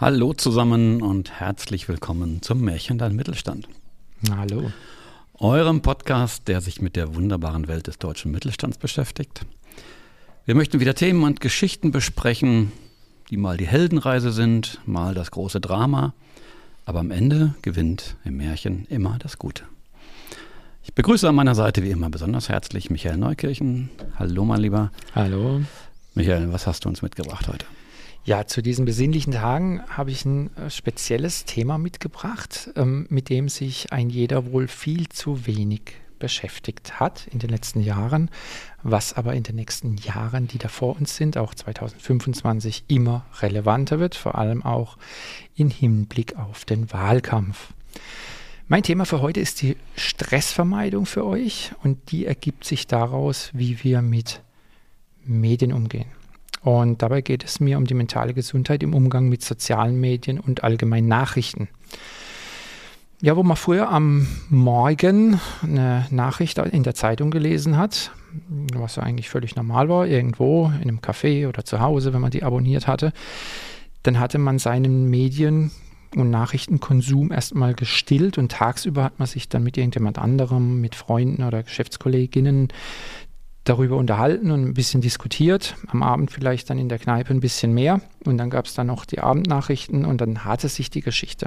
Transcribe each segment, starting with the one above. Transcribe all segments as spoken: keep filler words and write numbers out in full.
Hallo zusammen und herzlich willkommen zum Märchen Dein Mittelstand. Hallo. Eurem Podcast, der sich mit der wunderbaren Welt des deutschen Mittelstands beschäftigt. Wir möchten wieder Themen und Geschichten besprechen, die mal die Heldenreise sind, mal das große Drama. Aber am Ende gewinnt im Märchen immer das Gute. Ich begrüße an meiner Seite wie immer besonders herzlich Michael Neukirchen. Hallo mein Lieber. Hallo. Michael, was hast du uns mitgebracht heute? Ja, zu diesen besinnlichen Tagen habe ich ein äh, spezielles Thema mitgebracht, ähm, mit dem sich ein jeder wohl viel zu wenig beschäftigt hat in den letzten Jahren, was aber in den nächsten Jahren, die da vor uns sind, auch zwanzig fünfundzwanzig, immer relevanter wird, vor allem auch im Hinblick auf den Wahlkampf. Mein Thema für heute ist die Stressvermeidung für euch und die ergibt sich daraus, wie wir mit Medien umgehen. Und dabei geht es mir um die mentale Gesundheit im Umgang mit sozialen Medien und allgemein Nachrichten. Ja, wo man früher am Morgen eine Nachricht in der Zeitung gelesen hat, was ja eigentlich völlig normal war, irgendwo in einem Café oder zu Hause, wenn man die abonniert hatte, dann hatte man seinen Medien- und Nachrichtenkonsum erstmal gestillt und tagsüber hat man sich dann mit irgendjemand anderem, mit Freunden oder Geschäftskolleginnen darüber unterhalten und ein bisschen diskutiert, am Abend vielleicht dann in der Kneipe ein bisschen mehr und dann gab es dann noch die Abendnachrichten und dann hatte sich die Geschichte.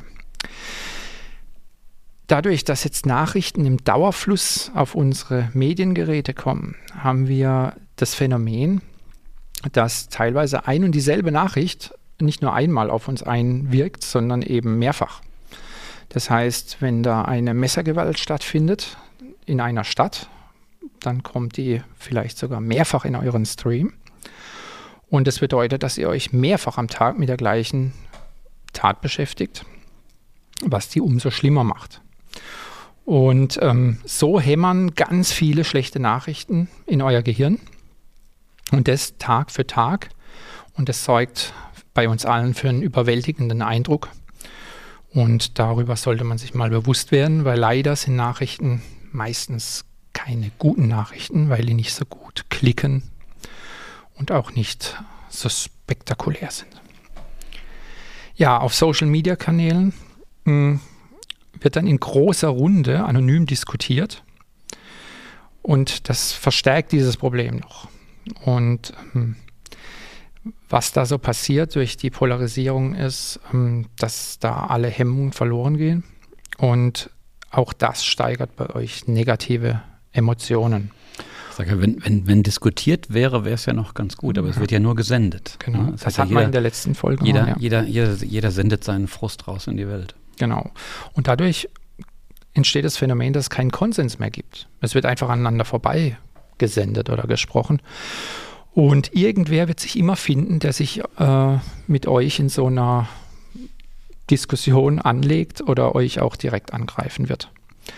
Dadurch, dass jetzt Nachrichten im Dauerfluss auf unsere Mediengeräte kommen, haben wir das Phänomen, dass teilweise ein und dieselbe Nachricht nicht nur einmal auf uns einwirkt, sondern eben mehrfach. Das heißt, wenn da eine Messergewalt stattfindet in einer Stadt, dann kommt die vielleicht sogar mehrfach in euren Stream. Und das bedeutet, dass ihr euch mehrfach am Tag mit der gleichen Tat beschäftigt, was die umso schlimmer macht. Und ähm, so hämmern ganz viele schlechte Nachrichten in euer Gehirn. Und das Tag für Tag. Und das sorgt bei uns allen für einen überwältigenden Eindruck. Und darüber sollte man sich mal bewusst werden, weil leider sind Nachrichten meistens keine guten Nachrichten, weil die nicht so gut klicken und auch nicht so spektakulär sind. Ja, auf Social-Media-Kanälen mh, wird dann in großer Runde anonym diskutiert und das verstärkt dieses Problem noch. Und ähm, was da so passiert durch die Polarisierung ist, ähm, dass da alle Hemmungen verloren gehen und auch das steigert bei euch negative Emotionen. Ich sage, wenn, wenn, wenn diskutiert wäre, wäre es ja noch ganz gut, aber ja. Es wird ja nur gesendet. Genau, ne? das, das hat ja jeder, man in der letzten Folge. Jeder, ja. jeder, jeder, jeder sendet seinen Frust raus in die Welt. Genau. Und dadurch entsteht das Phänomen, dass es keinen Konsens mehr gibt. Es wird einfach aneinander vorbei gesendet oder gesprochen. Und irgendwer wird sich immer finden, der sich äh, mit euch in so einer Diskussion anlegt oder euch auch direkt angreifen wird.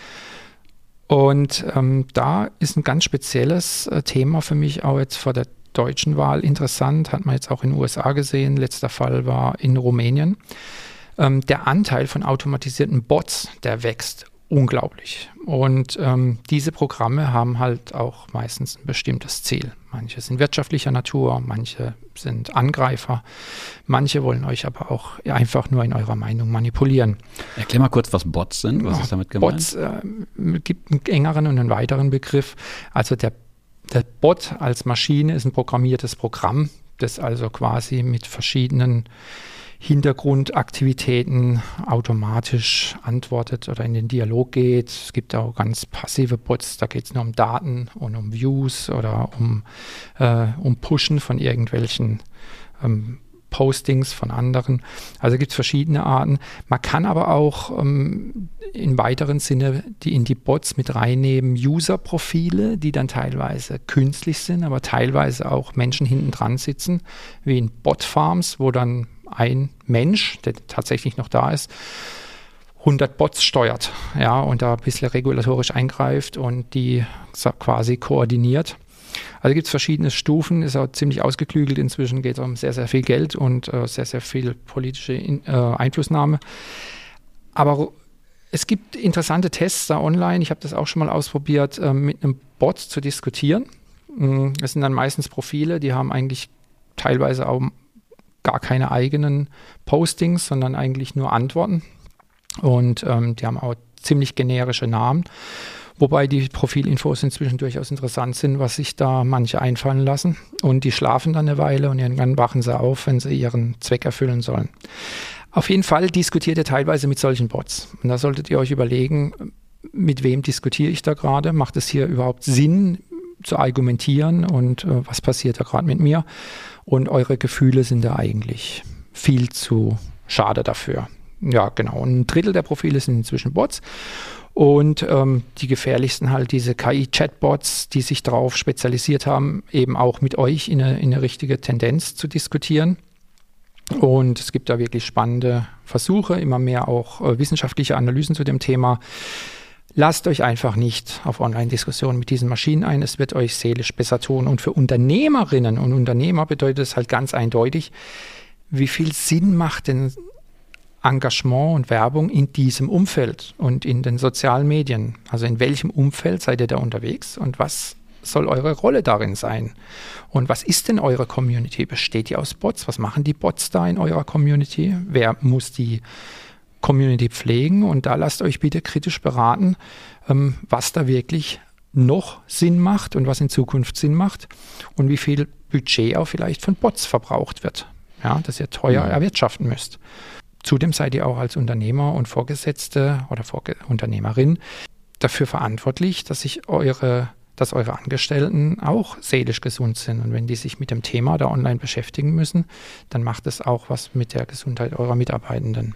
Und ähm, da ist ein ganz spezielles äh, Thema für mich auch jetzt vor der deutschen Wahl interessant, hat man jetzt auch in den U S A gesehen, letzter Fall war in Rumänien. Ähm, der Anteil von automatisierten Bots, der wächst unglaublich. Und ähm, diese Programme haben halt auch meistens ein bestimmtes Ziel. Manche sind wirtschaftlicher Natur, manche sind Angreifer, manche wollen euch aber auch einfach nur in eurer Meinung manipulieren. Erklär mal kurz, was Bots sind, was ist damit gemeint? Bots äh, gibt einen engeren und einen weiteren Begriff. Also der, der Bot als Maschine ist ein programmiertes Programm, das also quasi mit verschiedenen Hintergrundaktivitäten automatisch antwortet oder in den Dialog geht. Es gibt auch ganz passive Bots, da geht es nur um Daten und um Views oder um, äh, um Pushen von irgendwelchen ähm, Postings von anderen. Also gibt es verschiedene Arten. Man kann aber auch ähm, im weiteren Sinne die in die Bots mit reinnehmen, User-Profile, die dann teilweise künstlich sind, aber teilweise auch Menschen hinten dran sitzen, wie in Bot-Farms, wo dann ein Mensch, der tatsächlich noch da ist, hundert Bots steuert, ja, und da ein bisschen regulatorisch eingreift und die quasi koordiniert. Also gibt es verschiedene Stufen, ist auch ziemlich ausgeklügelt. Inzwischen geht es um sehr, sehr viel Geld und äh, sehr, sehr viel politische in, äh, Einflussnahme. Aber es gibt interessante Tests da online. Ich habe das auch schon mal ausprobiert, äh, mit einem Bot zu diskutieren. Das sind dann meistens Profile, die haben eigentlich teilweise auch gar keine eigenen Postings, sondern eigentlich nur Antworten. Und ähm, die haben auch ziemlich generische Namen, wobei die Profilinfos inzwischen durchaus interessant sind, was sich da manche einfallen lassen. Und die schlafen dann eine Weile und irgendwann wachen sie auf, wenn sie ihren Zweck erfüllen sollen. Auf jeden Fall diskutiert ihr teilweise mit solchen Bots. Und da solltet ihr euch überlegen, mit wem diskutiere ich da gerade? Macht es hier überhaupt Sinn zu argumentieren und äh, was passiert da gerade mit mir? Und eure Gefühle sind da eigentlich viel zu schade dafür. Ja, genau. Und ein Drittel der Profile sind inzwischen Bots. Und ähm, die gefährlichsten halt diese K I-Chatbots, die sich darauf spezialisiert haben, eben auch mit euch in eine, in eine richtige Tendenz zu diskutieren. Und es gibt da wirklich spannende Versuche, immer mehr auch äh, wissenschaftliche Analysen zu dem Thema. Lasst euch einfach nicht auf Online-Diskussionen mit diesen Maschinen ein. Es wird euch seelisch besser tun. Und für Unternehmerinnen und Unternehmer bedeutet es halt ganz eindeutig, wie viel Sinn macht denn Engagement und Werbung in diesem Umfeld und in den sozialen Medien? Also in welchem Umfeld seid ihr da unterwegs und was soll eure Rolle darin sein? Und was ist denn eure Community? Besteht die aus Bots? Was machen die Bots da in eurer Community? Wer muss die Community pflegen? Und da lasst euch bitte kritisch beraten, ähm, was da wirklich noch Sinn macht und was in Zukunft Sinn macht und wie viel Budget auch vielleicht von Bots verbraucht wird, ja, das ihr teuer mhm. erwirtschaften müsst. Zudem seid ihr auch als Unternehmer und Vorgesetzte oder Vorge- Unternehmerin dafür verantwortlich, dass sich eure, dass eure Angestellten auch seelisch gesund sind. Und wenn die sich mit dem Thema da online beschäftigen müssen, dann macht es auch was mit der Gesundheit eurer Mitarbeitenden.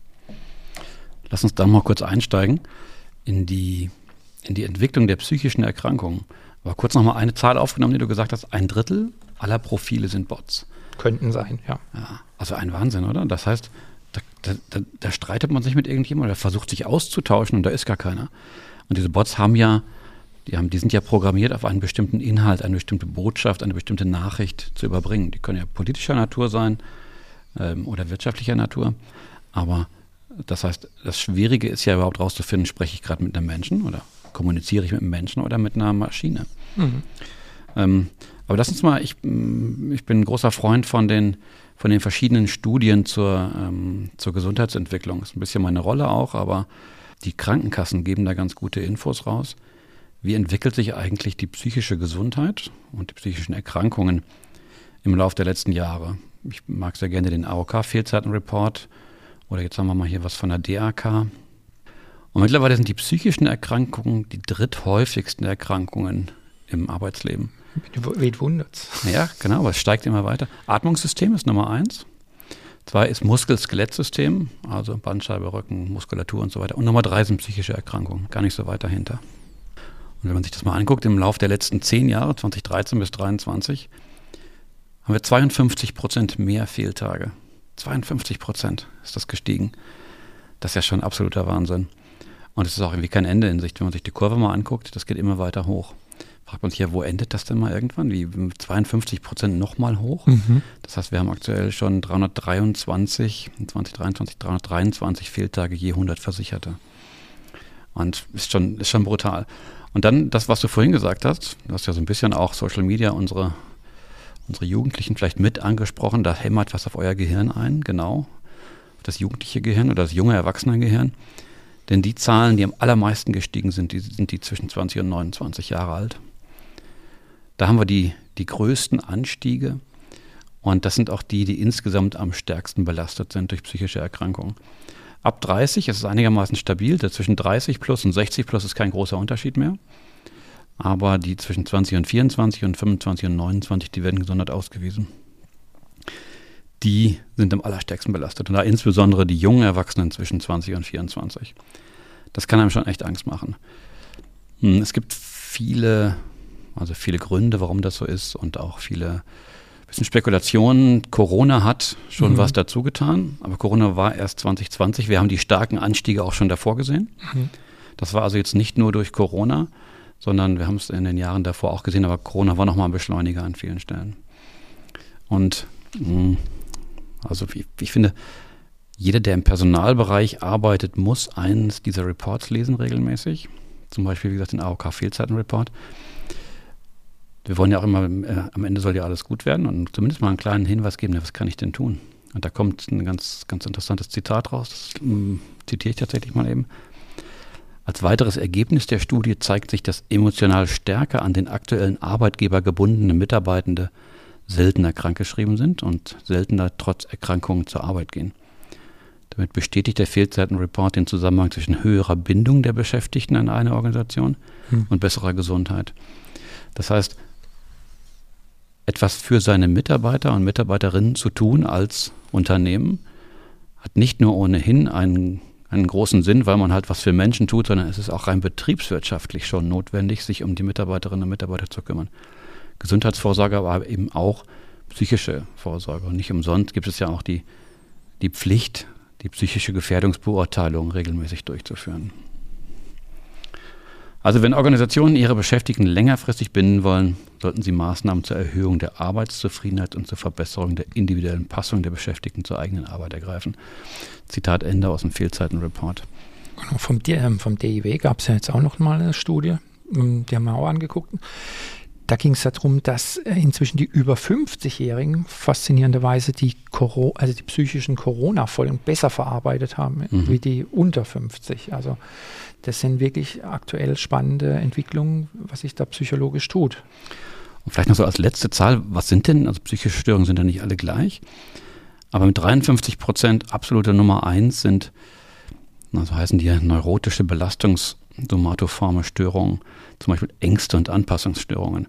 Lass uns da mal kurz einsteigen in die, in die Entwicklung der psychischen Erkrankungen. Aber kurz nochmal eine Zahl aufgenommen, die du gesagt hast, ein Drittel aller Profile sind Bots. Könnten sein, ja. Ja, also ein Wahnsinn, oder? Das heißt, Da, da, da streitet man sich mit irgendjemandem oder versucht sich auszutauschen und da ist gar keiner. Und diese Bots haben ja, die, haben, die sind ja programmiert auf einen bestimmten Inhalt, eine bestimmte Botschaft, eine bestimmte Nachricht zu überbringen. Die können ja politischer Natur sein ähm, oder wirtschaftlicher Natur. Aber das heißt, das Schwierige ist ja überhaupt rauszufinden, spreche ich gerade mit einem Menschen oder kommuniziere ich mit einem Menschen oder mit einer Maschine. Mhm. Ähm, aber lass uns mal, ich, ich bin ein großer Freund von den von den verschiedenen Studien zur, ähm, zur Gesundheitsentwicklung. Das ist ein bisschen meine Rolle auch, aber die Krankenkassen geben da ganz gute Infos raus. Wie entwickelt sich eigentlich die psychische Gesundheit und die psychischen Erkrankungen im Laufe der letzten Jahre? Ich mag sehr gerne den A O K-Fehlzeitenreport oder jetzt haben wir mal hier was von der D A K. Und mittlerweile sind die psychischen Erkrankungen die dritthäufigsten Erkrankungen im Arbeitsleben. Wen wundert's? Ja, genau, aber es steigt immer weiter. Atmungssystem ist Nummer eins. Zwei ist Muskel-Skelettsystem, also Bandscheibe, Rücken, Muskulatur und so weiter. Und Nummer drei sind psychische Erkrankungen, gar nicht so weit dahinter. Und wenn man sich das mal anguckt, im Laufe der letzten zehn Jahre, zweitausenddreizehn bis zweitausenddreiundzwanzig, haben wir zweiundfünfzig Prozent mehr Fehltage. zweiundfünfzig Prozent ist das gestiegen. Das ist ja schon absoluter Wahnsinn. Und es ist auch irgendwie kein Ende in Sicht. Wenn man sich die Kurve mal anguckt, das geht immer weiter hoch. Fragt man sich ja, wo endet das denn mal irgendwann? Wie zweiundfünfzig Prozent nochmal hoch? Mhm. Das heißt, wir haben aktuell schon dreihundertdreiundzwanzig, in zweitausenddreiundzwanzig dreihundertdreiundzwanzig Fehltage je hundert Versicherte. Und ist schon, ist schon brutal. Und dann das, was du vorhin gesagt hast, du hast ja so ein bisschen auch Social Media unsere, unsere Jugendlichen vielleicht mit angesprochen, da hämmert was auf euer Gehirn ein, genau, das jugendliche Gehirn oder das junge Erwachsenengehirn. Denn die Zahlen, die am allermeisten gestiegen sind, die sind die zwischen zwanzig und neunundzwanzig Jahre alt. Da haben wir die, die größten Anstiege und das sind auch die, die insgesamt am stärksten belastet sind durch psychische Erkrankungen. Ab dreißig ist es einigermaßen stabil, zwischen dreißig plus und sechzig plus ist kein großer Unterschied mehr. Aber die zwischen zwanzig und vierundzwanzig und fünfundzwanzig und neunundzwanzig, die werden gesondert ausgewiesen. Die sind am allerstärksten belastet und da insbesondere die jungen Erwachsenen zwischen zwanzig und vierundzwanzig. Das kann einem schon echt Angst machen. Es gibt viele, also viele Gründe, warum das so ist und auch viele bisschen Spekulationen. Corona hat schon mhm. was dazu getan, aber Corona war erst zwanzig zwanzig. Wir haben die starken Anstiege auch schon davor gesehen. Mhm. Das war also jetzt nicht nur durch Corona, sondern wir haben es in den Jahren davor auch gesehen, aber Corona war nochmal ein Beschleuniger an vielen Stellen. Und mh, also ich, ich finde, jeder, der im Personalbereich arbeitet, muss eines dieser Reports lesen regelmäßig. Zum Beispiel, wie gesagt, den A O K-Fehlzeitenreport. wir wollen ja auch immer, äh, am Ende soll ja alles gut werden und zumindest mal einen kleinen Hinweis geben, was kann ich denn tun? Und da kommt ein ganz, ganz interessantes Zitat raus, das ähm, zitiere ich tatsächlich mal eben. Als weiteres Ergebnis der Studie zeigt sich, dass emotional stärker an den aktuellen Arbeitgeber gebundene Mitarbeitende seltener krankgeschrieben sind und seltener trotz Erkrankungen zur Arbeit gehen. Damit bestätigt der Fehlzeitenreport den Zusammenhang zwischen höherer Bindung der Beschäftigten an eine Organisation hm. und besserer Gesundheit. Das heißt, etwas für seine Mitarbeiter und Mitarbeiterinnen zu tun als Unternehmen hat nicht nur ohnehin einen, einen großen Sinn, weil man halt was für Menschen tut, sondern es ist auch rein betriebswirtschaftlich schon notwendig, sich um die Mitarbeiterinnen und Mitarbeiter zu kümmern. Gesundheitsvorsorge, aber eben auch psychische Vorsorge. Und nicht umsonst gibt es ja auch die, die Pflicht, die psychische Gefährdungsbeurteilung regelmäßig durchzuführen. Also wenn Organisationen ihre Beschäftigten längerfristig binden wollen, sollten sie Maßnahmen zur Erhöhung der Arbeitszufriedenheit und zur Verbesserung der individuellen Passung der Beschäftigten zur eigenen Arbeit ergreifen. Zitat Ende aus dem Fehlzeitenreport. Vom, vom D I W gab es ja jetzt auch noch mal eine Studie, die haben wir auch angeguckt. Da ging es darum, dass inzwischen die über fünfzigjährigen faszinierenderweise die, Coro- also die psychischen Corona-Folgen besser verarbeitet haben, mhm. wie die unter fünfzig. Also das sind wirklich aktuell spannende Entwicklungen, was sich da psychologisch tut. Und vielleicht noch so als letzte Zahl, was sind denn, also psychische Störungen sind ja nicht alle gleich, aber mit dreiundfünfzig Prozent absolute Nummer eins sind, na, so heißen die neurotische Belastungssomatoforme Störungen, zum Beispiel Ängste und Anpassungsstörungen.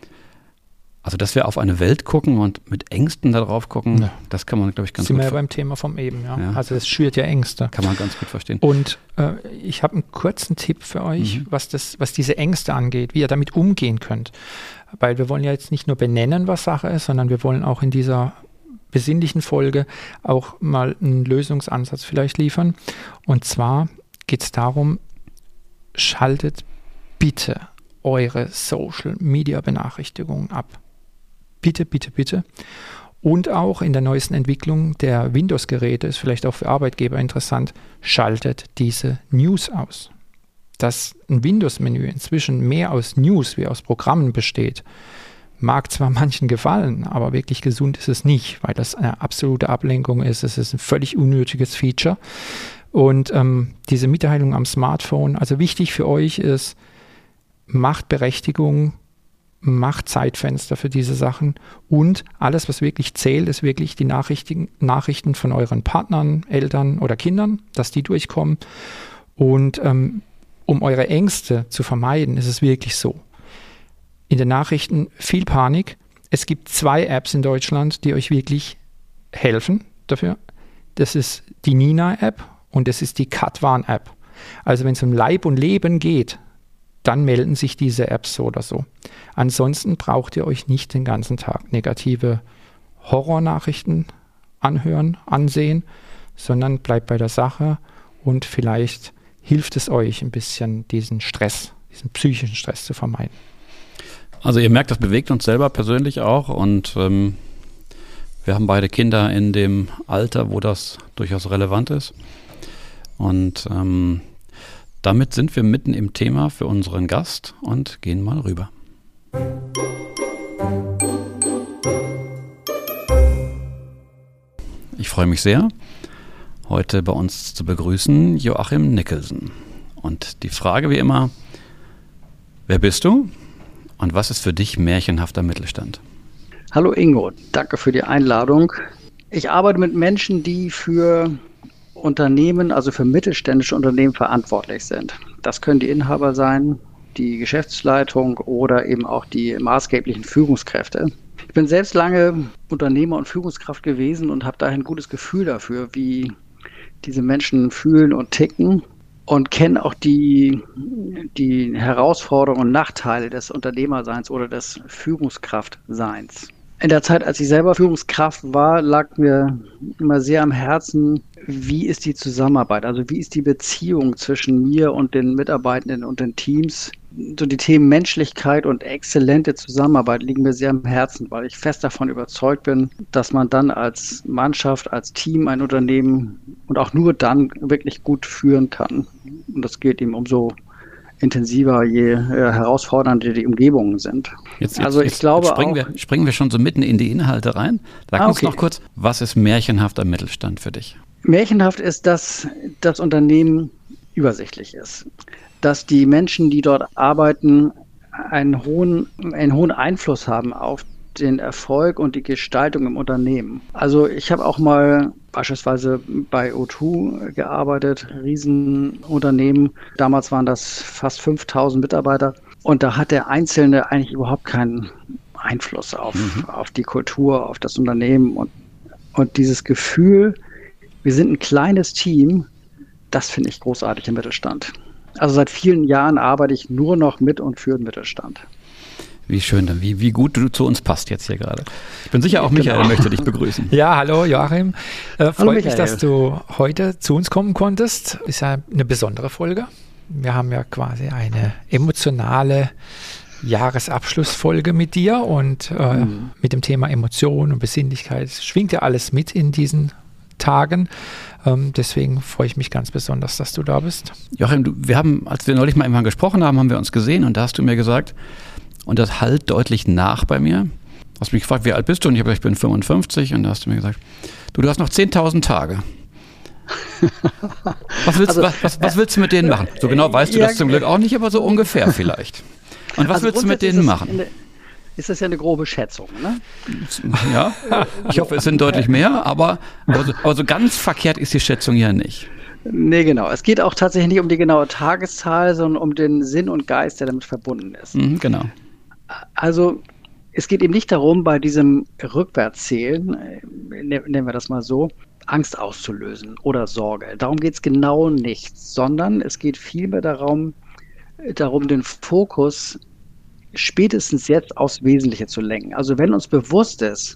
Also, dass wir auf eine Welt gucken und mit Ängsten da drauf gucken, ja. das kann man, glaube ich, ganz Sind gut wir ja ver- beim Thema vom eben, ja. ja. Also, das schürt ja Ängste. Kann man ganz gut verstehen. Und äh, ich habe einen kurzen Tipp für euch, mhm. was, das, was diese Ängste angeht, wie ihr damit umgehen könnt. Weil wir wollen ja jetzt nicht nur benennen, was Sache ist, sondern wir wollen auch in dieser besinnlichen Folge auch mal einen Lösungsansatz vielleicht liefern. Und zwar geht es darum, schaltet bitte eure Social-Media-Benachrichtigungen ab. Bitte, bitte, bitte. Und auch in der neuesten Entwicklung der Windows-Geräte, ist vielleicht auch für Arbeitgeber interessant, schaltet diese News aus. Dass ein Windows-Menü inzwischen mehr aus News wie aus Programmen besteht, mag zwar manchen gefallen, aber wirklich gesund ist es nicht, weil das eine absolute Ablenkung ist. Es ist ein völlig unnötiges Feature. Und ähm, diese Mitteilung am Smartphone, also wichtig für euch ist, macht Berechtigung, macht Zeitfenster für diese Sachen und alles, was wirklich zählt, ist wirklich die Nachrichten, Nachrichten von euren Partnern, Eltern oder Kindern, dass die durchkommen. Und ähm, um eure Ängste zu vermeiden, ist es wirklich so. In den Nachrichten viel Panik. Es gibt zwei Apps in Deutschland, die euch wirklich helfen dafür. Das ist die Nina-App und das ist die Katwan-App. Also wenn es um Leib und Leben geht, dann melden sich diese Apps so oder so. Ansonsten braucht ihr euch nicht den ganzen Tag negative Horrornachrichten anhören, ansehen, sondern bleibt bei der Sache und vielleicht hilft es euch ein bisschen, diesen Stress, diesen psychischen Stress zu vermeiden. Also ihr merkt, das bewegt uns selber persönlich auch und ähm, wir haben beide Kinder in dem Alter, wo das durchaus relevant ist. Und ähm, damit sind wir mitten im Thema für unseren Gast und gehen mal rüber. Ich freue mich sehr, heute bei uns zu begrüßen Joachim Nicholson. Und die Frage wie immer, wer bist du und was ist für dich märchenhafter Mittelstand? Hallo Ingo, danke für die Einladung. Ich arbeite mit Menschen, die für Unternehmen, also für mittelständische Unternehmen verantwortlich sind. Das können die Inhaber sein, die Geschäftsleitung oder eben auch die maßgeblichen Führungskräfte. Ich bin selbst lange Unternehmer und Führungskraft gewesen und habe daher ein gutes Gefühl dafür, wie diese Menschen fühlen und ticken und kenne auch die, die Herausforderungen und Nachteile des Unternehmerseins oder des Führungskraftseins. In der Zeit, als ich selber Führungskraft war, lag mir immer sehr am Herzen, wie ist die Zusammenarbeit, also wie ist die Beziehung zwischen mir und den Mitarbeitenden und den Teams. So die Themen Menschlichkeit und exzellente Zusammenarbeit liegen mir sehr am Herzen, weil ich fest davon überzeugt bin, dass man dann als Mannschaft, als Team ein Unternehmen und auch nur dann wirklich gut führen kann. Und das gilt eben umso intensiver, je äh, herausfordernder die Umgebungen sind. Jetzt, jetzt, also ich jetzt, glaube jetzt springen, auch, wir, springen wir schon so mitten in die Inhalte rein. Sag ah, uns okay. noch kurz, was ist märchenhaft am Mittelstand für dich? Märchenhaft ist, dass das Unternehmen übersichtlich ist, dass die Menschen, die dort arbeiten, einen hohen, einen hohen Einfluss haben auf den Erfolg und die Gestaltung im Unternehmen. Also ich habe auch mal beispielsweise bei O zwei gearbeitet, Riesenunternehmen. Damals waren das fast fünftausend Mitarbeiter. Und da hat der Einzelne eigentlich überhaupt keinen Einfluss auf, mhm. auf die Kultur, auf das Unternehmen. Und, und dieses Gefühl, wir sind ein kleines Team, das finde ich großartig im Mittelstand. Also seit vielen Jahren arbeite ich nur noch mit und für den Mittelstand. Wie schön, wie, wie gut du zu uns passt jetzt hier gerade. Ich bin sicher, auch Michael genau. möchte dich begrüßen. Ja, hallo Joachim. Äh, hallo freut Michael. mich, dass du heute zu uns kommen konntest. Ist ja eine besondere Folge. Wir haben ja quasi eine emotionale Jahresabschlussfolge mit dir und äh, mhm. mit dem Thema Emotion und Besinnlichkeit. Es schwingt ja alles mit in diesen Tagen. Ähm, deswegen freue ich mich ganz besonders, dass du da bist. Joachim, du, wir haben, als wir neulich mal irgendwann gesprochen haben, haben wir uns gesehen und da hast du mir gesagt, und das hallt deutlich nach bei mir. Du hast mich gefragt, wie alt bist du? Und ich habe gesagt, ich bin fünfundfünfzig. Und da hast du mir gesagt, du, du hast noch zehntausend Tage. Was willst, also, was, was, was willst du mit denen machen? So genau weißt du ja, das zum Glück auch nicht, aber so ungefähr vielleicht. Und was also willst du mit denen machen? Eine, ist das ja eine grobe Schätzung, ne? Ja, ich hoffe, es sind deutlich mehr, aber, aber, so, aber so ganz verkehrt ist die Schätzung ja nicht. Nee, genau. Es geht auch tatsächlich nicht um die genaue Tageszahl, sondern um den Sinn und Geist, der damit verbunden ist. Mhm, genau. Also es geht eben nicht darum, bei diesem Rückwärtszählen, nennen wir das mal so, Angst auszulösen oder Sorge. Darum geht es genau nicht, sondern es geht vielmehr darum, darum, den Fokus spätestens jetzt aufs Wesentliche zu lenken. Also wenn uns bewusst ist,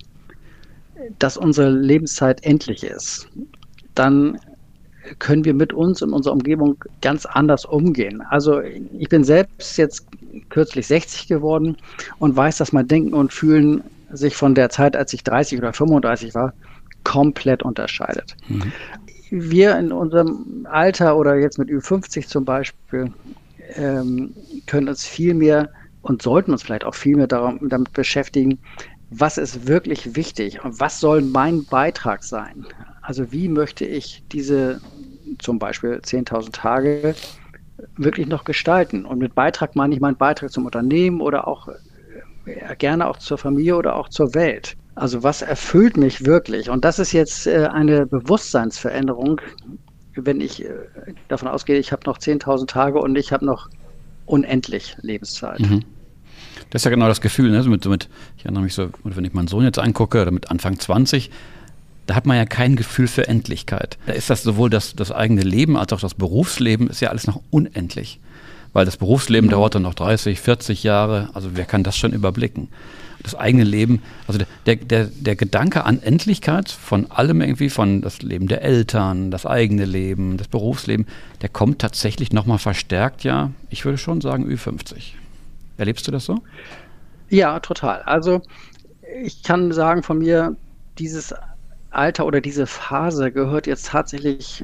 dass unsere Lebenszeit endlich ist, dann können wir mit uns und unserer Umgebung ganz anders umgehen. Also ich bin selbst jetzt kürzlich sechzig geworden und weiß, dass mein Denken und Fühlen sich von der Zeit, als ich dreißig oder fünfunddreißig war, komplett unterscheidet. Mhm. Wir in unserem Alter oder jetzt mit Ü fünfzig zum Beispiel ähm, können uns viel mehr und sollten uns vielleicht auch viel mehr darum, damit beschäftigen, was ist wirklich wichtig und was soll mein Beitrag sein? Also wie möchte ich diese zum Beispiel zehntausend Tage wirklich noch gestalten? Und mit Beitrag meine ich meinen Beitrag zum Unternehmen oder auch äh, gerne auch zur Familie oder auch zur Welt. Also was erfüllt mich wirklich? Und das ist jetzt äh, eine Bewusstseinsveränderung, wenn ich äh, davon ausgehe, ich habe noch zehntausend Tage und ich habe noch unendlich Lebenszeit. Mhm. Das ist ja genau das Gefühl, ne? So mit, so mit, ich erinnere mich so, wenn ich meinen Sohn jetzt angucke, oder mit Anfang zwanzig, da hat man ja kein Gefühl für Endlichkeit. Da ist das sowohl das, das eigene Leben als auch das Berufsleben, ist ja alles noch unendlich. Weil das Berufsleben mhm. dauert dann noch dreißig, vierzig Jahre, also wer kann das schon überblicken? Das eigene Leben, also der, der, der Gedanke an Endlichkeit von allem irgendwie, von das Leben der Eltern, das eigene Leben, das Berufsleben, der kommt tatsächlich nochmal verstärkt, ja, ich würde schon sagen Ü fünfzig. Erlebst du das so? Ja, total. Also ich kann sagen von mir, dieses Alter oder diese Phase gehört jetzt tatsächlich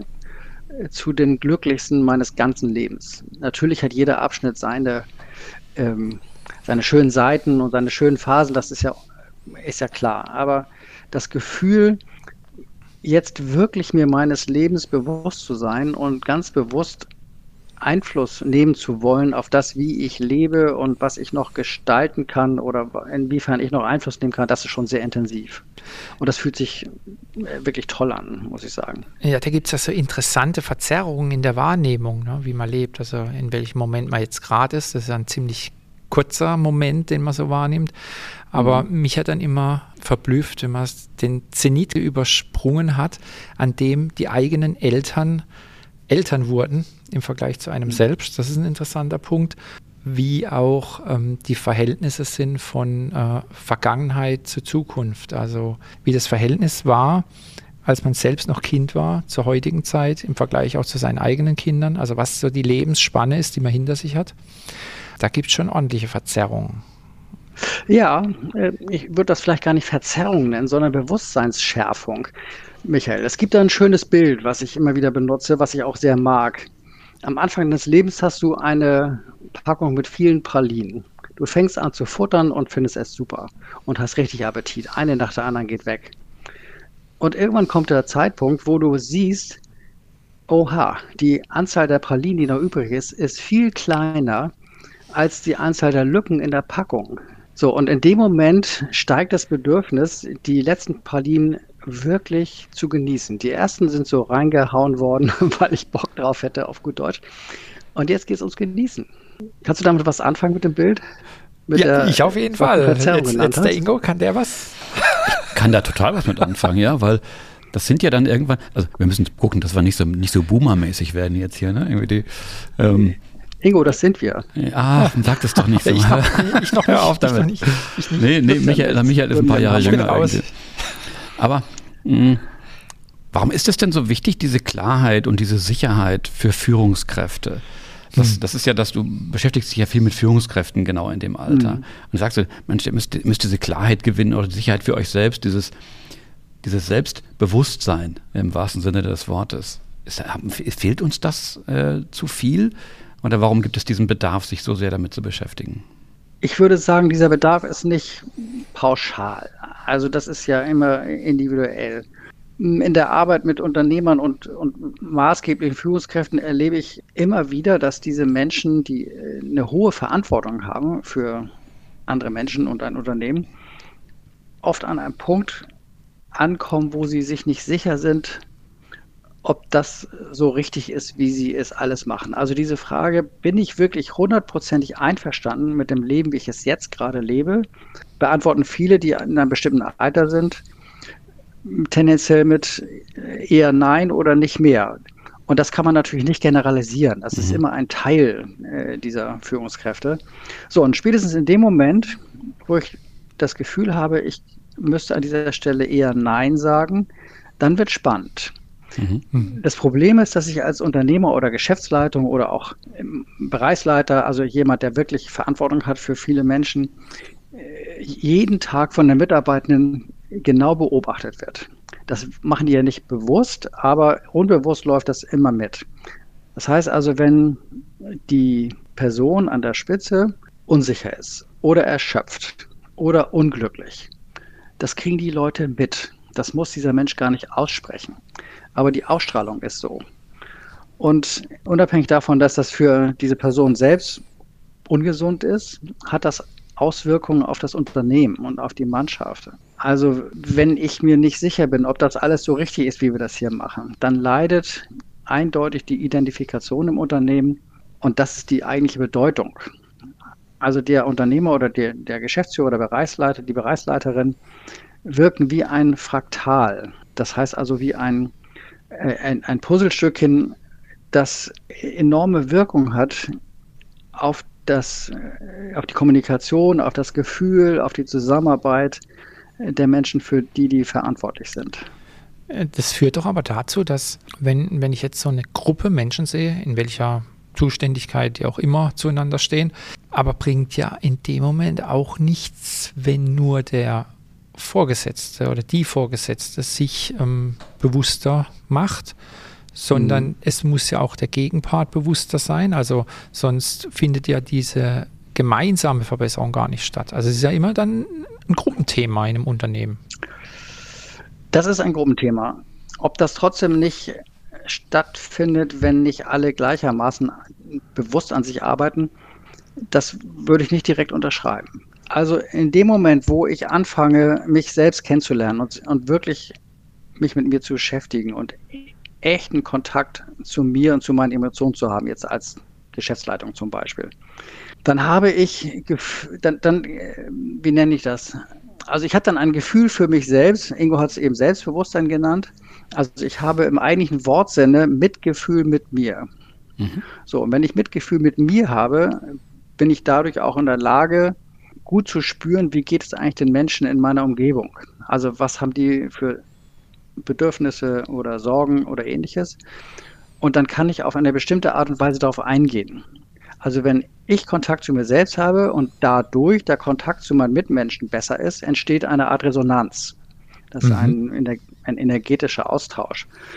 zu den glücklichsten meines ganzen Lebens. Natürlich hat jeder Abschnitt seine, ähm, seine schönen Seiten und seine schönen Phasen, das ist ja, ist ja klar. Aber das Gefühl, jetzt wirklich mir meines Lebens bewusst zu sein und ganz bewusst Einfluss nehmen zu wollen auf das, wie ich lebe und was ich noch gestalten kann oder inwiefern ich noch Einfluss nehmen kann, das ist schon sehr intensiv. Und das fühlt sich wirklich toll an, muss ich sagen. Ja, da gibt es ja so interessante Verzerrungen in der Wahrnehmung, ne, wie man lebt, also in welchem Moment man jetzt gerade ist. Das ist ein ziemlich kurzer Moment, den man so wahrnimmt. Aber mhm. mich hat dann immer verblüfft, wenn man den Zenit übersprungen hat, an dem die eigenen Eltern Eltern wurden im Vergleich zu einem selbst. Das ist ein interessanter Punkt. Wie auch ähm, die Verhältnisse sind von äh, Vergangenheit zu Zukunft. Also wie das Verhältnis war, als man selbst noch Kind war, zur heutigen Zeit, im Vergleich auch zu seinen eigenen Kindern. Also was so die Lebensspanne ist, die man hinter sich hat. Da gibt es schon ordentliche Verzerrungen. Ja, ich würde das vielleicht gar nicht Verzerrung nennen, sondern Bewusstseinsschärfung. Michael, es gibt da ein schönes Bild, was ich immer wieder benutze, was ich auch sehr mag. am Anfang des Lebens hast du eine Packung mit vielen Pralinen. Du fängst an zu futtern und findest es super und hast richtig Appetit. Eine nach der anderen geht weg. Und irgendwann kommt der Zeitpunkt, wo du siehst, oha, die Anzahl der Pralinen, die noch übrig ist, ist viel kleiner als die Anzahl der Lücken in der Packung. So, und in dem Moment steigt das Bedürfnis, die letzten Pralinen wirklich zu genießen. Die ersten sind so reingehauen worden, weil ich Bock drauf hätte, auf gut Deutsch. Und jetzt geht es ums Genießen. Kannst du damit was anfangen mit dem Bild? Mit ja, der, ich auf jeden Fall. Jetzt, jetzt der Ingo, kann der was? Ich kann da total was mit anfangen, ja, weil das sind ja dann irgendwann, also wir müssen gucken, dass wir nicht so, nicht so boomermäßig werden jetzt hier, ne? Irgendwie die, ähm, Ingo, das sind wir. Ah, sag das doch nicht so. ich, noch, ich noch hör auf damit. Ich nicht, ich nicht. Nee, nee, Michael, Michael ist ein paar Jahre jünger eigentlich. Aber mh, warum ist es denn so wichtig, diese Klarheit und diese Sicherheit für Führungskräfte? Das, das ist ja, dass du beschäftigst dich ja viel mit Führungskräften genau in dem Alter. Mhm. Und sagst du, Mensch, ihr müsst, müsst diese Klarheit gewinnen oder Sicherheit für euch selbst, dieses, dieses Selbstbewusstsein im wahrsten Sinne des Wortes. Ist, fehlt uns das äh, zu viel? Oder warum gibt es diesen Bedarf, sich so sehr damit zu beschäftigen? Ich würde sagen, dieser Bedarf ist nicht pauschal. Also das ist ja immer individuell. In der Arbeit mit Unternehmern und, und maßgeblichen Führungskräften erlebe ich immer wieder, dass diese Menschen, die eine hohe Verantwortung haben für andere Menschen und ein Unternehmen, oft an einem Punkt ankommen, wo sie sich nicht sicher sind, ob das so richtig ist, wie sie es alles machen. Also diese Frage, bin ich wirklich hundertprozentig einverstanden mit dem Leben, wie ich es jetzt gerade lebe, beantworten viele, die in einem bestimmten Alter sind, tendenziell mit eher Nein oder nicht mehr. Und das kann man natürlich nicht generalisieren. Das mhm. ist immer ein Teil äh, dieser Führungskräfte. So, und spätestens in dem Moment, wo ich das Gefühl habe, ich müsste an dieser Stelle eher Nein sagen, dann wird spannend. Mhm. Das Problem ist, dass ich als Unternehmer oder Geschäftsleitung oder auch Bereichsleiter, also jemand, der wirklich Verantwortung hat für viele Menschen, jeden Tag von den Mitarbeitenden genau beobachtet wird. Das machen die ja nicht bewusst, aber unbewusst läuft das immer mit. Das heißt also, wenn die Person an der Spitze unsicher ist oder erschöpft oder unglücklich, das kriegen die Leute mit. Das muss dieser Mensch gar nicht aussprechen. Aber die Ausstrahlung ist so. Und unabhängig davon, dass das für diese Person selbst ungesund ist, hat das Auswirkungen auf das Unternehmen und auf die Mannschaft. Also wenn ich mir nicht sicher bin, ob das alles so richtig ist, wie wir das hier machen, dann leidet eindeutig die Identifikation im Unternehmen und das ist die eigentliche Bedeutung. Also der Unternehmer oder der, der Geschäftsführer oder Bereichsleiter, die Bereichsleiterin wirken wie ein Fraktal. Das heißt also wie ein, ein, ein Puzzlestückchen, das enorme Wirkung hat auf das, auf die Kommunikation, auf das Gefühl, auf die Zusammenarbeit der Menschen, für die die verantwortlich sind. Das führt doch aber dazu, dass wenn, wenn ich jetzt so eine Gruppe Menschen sehe, in welcher Zuständigkeit die auch immer zueinander stehen, aber bringt ja in dem Moment auch nichts, wenn nur der Vorgesetzte oder die Vorgesetzte sich ähm, bewusster macht, sondern mhm. es muss ja auch der Gegenpart bewusster sein, also sonst findet ja diese gemeinsame Verbesserung gar nicht statt. Also es ist ja immer dann ein Gruppenthema in einem Unternehmen. Das ist ein Gruppenthema. Ob das trotzdem nicht stattfindet, wenn nicht alle gleichermaßen bewusst an sich arbeiten, das würde ich nicht direkt unterschreiben. Also in dem Moment, wo ich anfange, mich selbst kennenzulernen und, und wirklich mich mit mir zu beschäftigen und echten Kontakt zu mir und zu meinen Emotionen zu haben, jetzt als Geschäftsleitung zum Beispiel, dann habe ich, dann, dann wie nenne ich das? Also ich habe dann ein Gefühl für mich selbst, Ingo hat es eben Selbstbewusstsein genannt, also ich habe im eigentlichen Wortsinne Mitgefühl mit mir. Mhm. So, und wenn ich Mitgefühl mit mir habe, bin ich dadurch auch in der Lage, gut zu spüren, wie geht es eigentlich den Menschen in meiner Umgebung? Also was haben die für Bedürfnisse oder Sorgen oder ähnliches? Und dann kann ich auf eine bestimmte Art und Weise darauf eingehen. Also wenn ich Kontakt zu mir selbst habe und dadurch der Kontakt zu meinen Mitmenschen besser ist, entsteht eine Art Resonanz. Das ist mhm. ein, ein energetischer Austausch.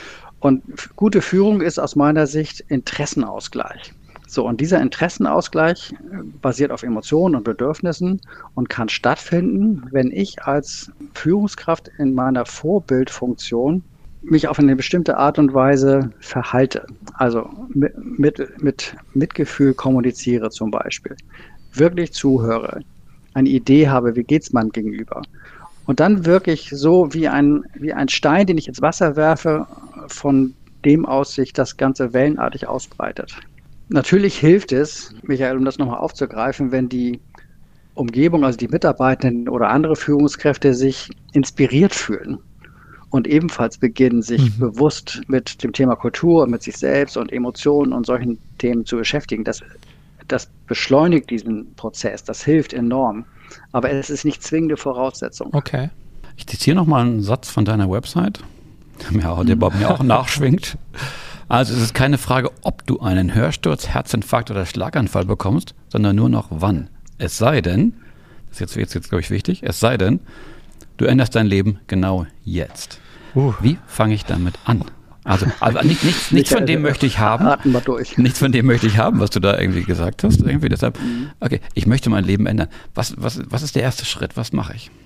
Und gute Führung ist aus meiner Sicht Interessenausgleich. So, und dieser Interessenausgleich basiert auf Emotionen und Bedürfnissen und kann stattfinden, wenn ich als Führungskraft in meiner Vorbildfunktion mich auf eine bestimmte Art und Weise verhalte. Also mit, mit, mit Mitgefühl kommuniziere zum Beispiel, wirklich zuhöre, eine Idee habe, wie geht es meinem Gegenüber. Und dann wirklich so wie ein, wie ein Stein, den ich ins Wasser werfe, von dem aus sich das Ganze wellenartig ausbreitet. Natürlich hilft es, Michael, um das nochmal aufzugreifen, wenn die Umgebung, also die Mitarbeitenden oder andere Führungskräfte sich inspiriert fühlen und ebenfalls beginnen, sich mhm. bewusst mit dem Thema Kultur, mit sich selbst und Emotionen und solchen Themen zu beschäftigen. Das, das beschleunigt diesen Prozess, das hilft enorm. Aber es ist nicht zwingende Voraussetzung. Okay. Ich zitiere nochmal einen Satz von deiner Website, der, der bei mir auch nachschwingt. Also es ist keine Frage, ob du einen Hörsturz, Herzinfarkt oder Schlaganfall bekommst, sondern nur noch wann. Es sei denn, das ist jetzt, jetzt, jetzt glaube ich wichtig, es sei denn, du änderst dein Leben genau jetzt. Uh. Wie fange ich damit an? Also, also nicht, nichts, nichts von dem möchte ich haben. Atmen wir durch. Nichts von dem möchte ich haben, was du da irgendwie gesagt hast. Irgendwie deshalb, okay, ich möchte mein Leben ändern. Was, was, was ist der erste Schritt? Was mache ich?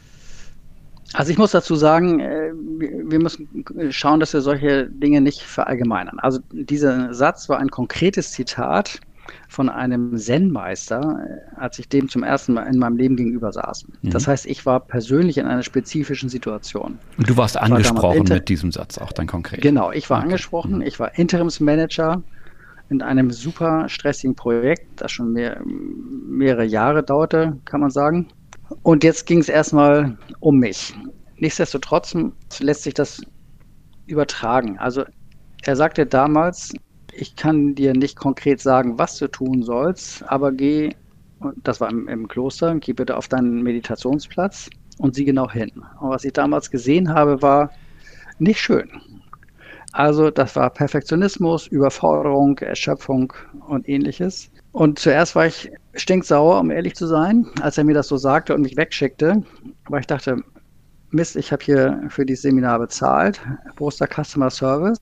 Also ich muss dazu sagen, wir müssen schauen, dass wir solche Dinge nicht verallgemeinern. Also dieser Satz war ein konkretes Zitat von einem Zen-Meister, als ich dem zum ersten Mal in meinem Leben gegenüber saß. Mhm. Das heißt, ich war persönlich in einer spezifischen Situation. Und du warst angesprochen war mit diesem Satz auch dann konkret? Genau, ich war okay. angesprochen. Mhm. Ich war Interimsmanager in einem super stressigen Projekt, das schon mehr, mehrere Jahre dauerte, kann man sagen. Und jetzt ging es erstmal um mich. Nichtsdestotrotz lässt sich das übertragen. Also er sagte damals, ich kann dir nicht konkret sagen, was du tun sollst, aber geh, das war im, im Kloster, geh bitte auf deinen Meditationsplatz und sieh genau hin. Und was ich damals gesehen habe, war nicht schön. Also das war Perfektionismus, Überforderung, Erschöpfung und ähnliches. Und zuerst war ich stinksauer, um ehrlich zu sein, als er mir das so sagte und mich wegschickte. Aber ich dachte, Mist, ich habe hier für dieses Seminar bezahlt. Wo ist der Customer Service?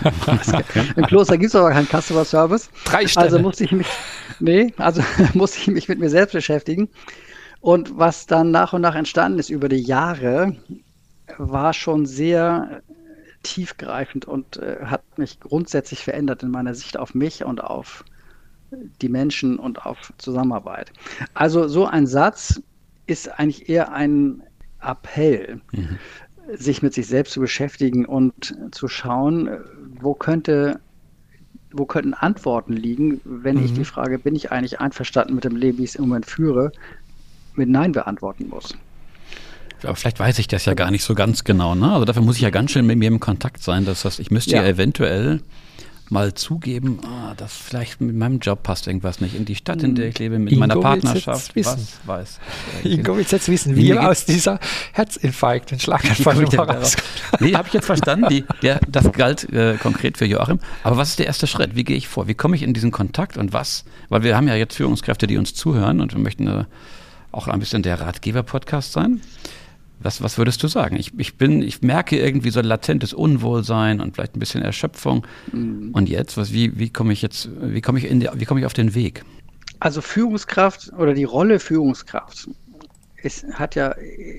Im Kloster gibt es aber keinen Customer Service. Drei Sterne. Also musste ich mich, nee, also musste ich mich mit mir selbst beschäftigen. Und was dann nach und nach entstanden ist über die Jahre, war schon sehr tiefgreifend und äh, hat mich grundsätzlich verändert in meiner Sicht auf mich und auf die Menschen und auf Zusammenarbeit. Also so ein Satz ist eigentlich eher ein Appell, mhm. sich mit sich selbst zu beschäftigen und zu schauen, wo könnte, wo könnten Antworten liegen, wenn mhm. ich die Frage, bin ich eigentlich einverstanden mit dem Leben, wie ich es im Moment führe, mit Nein beantworten muss. Aber vielleicht weiß ich das ja gar nicht so ganz genau. Ne? Also dafür muss ich ja ganz schön mit mir im Kontakt sein. Das heißt, ich müsste ja, ja eventuell mal zugeben, ah, dass vielleicht mit meinem Job passt irgendwas nicht. In die Stadt, in der ich lebe, mit Ingo meiner Partnerschaft. Was weiß Ingo will jetzt wissen, wie er aus dieser Herzinfarkt und Schlaganfall rauskommt. Nee, habe ich jetzt verstanden. Die, der, das galt äh, konkret für Joachim. Aber was ist der erste Schritt? Wie gehe ich vor? Wie komme ich in diesen Kontakt und was? Weil wir haben ja jetzt Führungskräfte, die uns zuhören und wir möchten äh, auch ein bisschen der Ratgeber-Podcast sein. Was, was würdest du sagen? Ich, ich bin, ich merke irgendwie so latentes Unwohlsein und vielleicht ein bisschen Erschöpfung. Mhm. Und jetzt, was, wie, wie komme ich jetzt, wie komme ich in die, wie komme ich auf den Weg? Also Führungskraft oder die Rolle Führungskraft ist, hat ja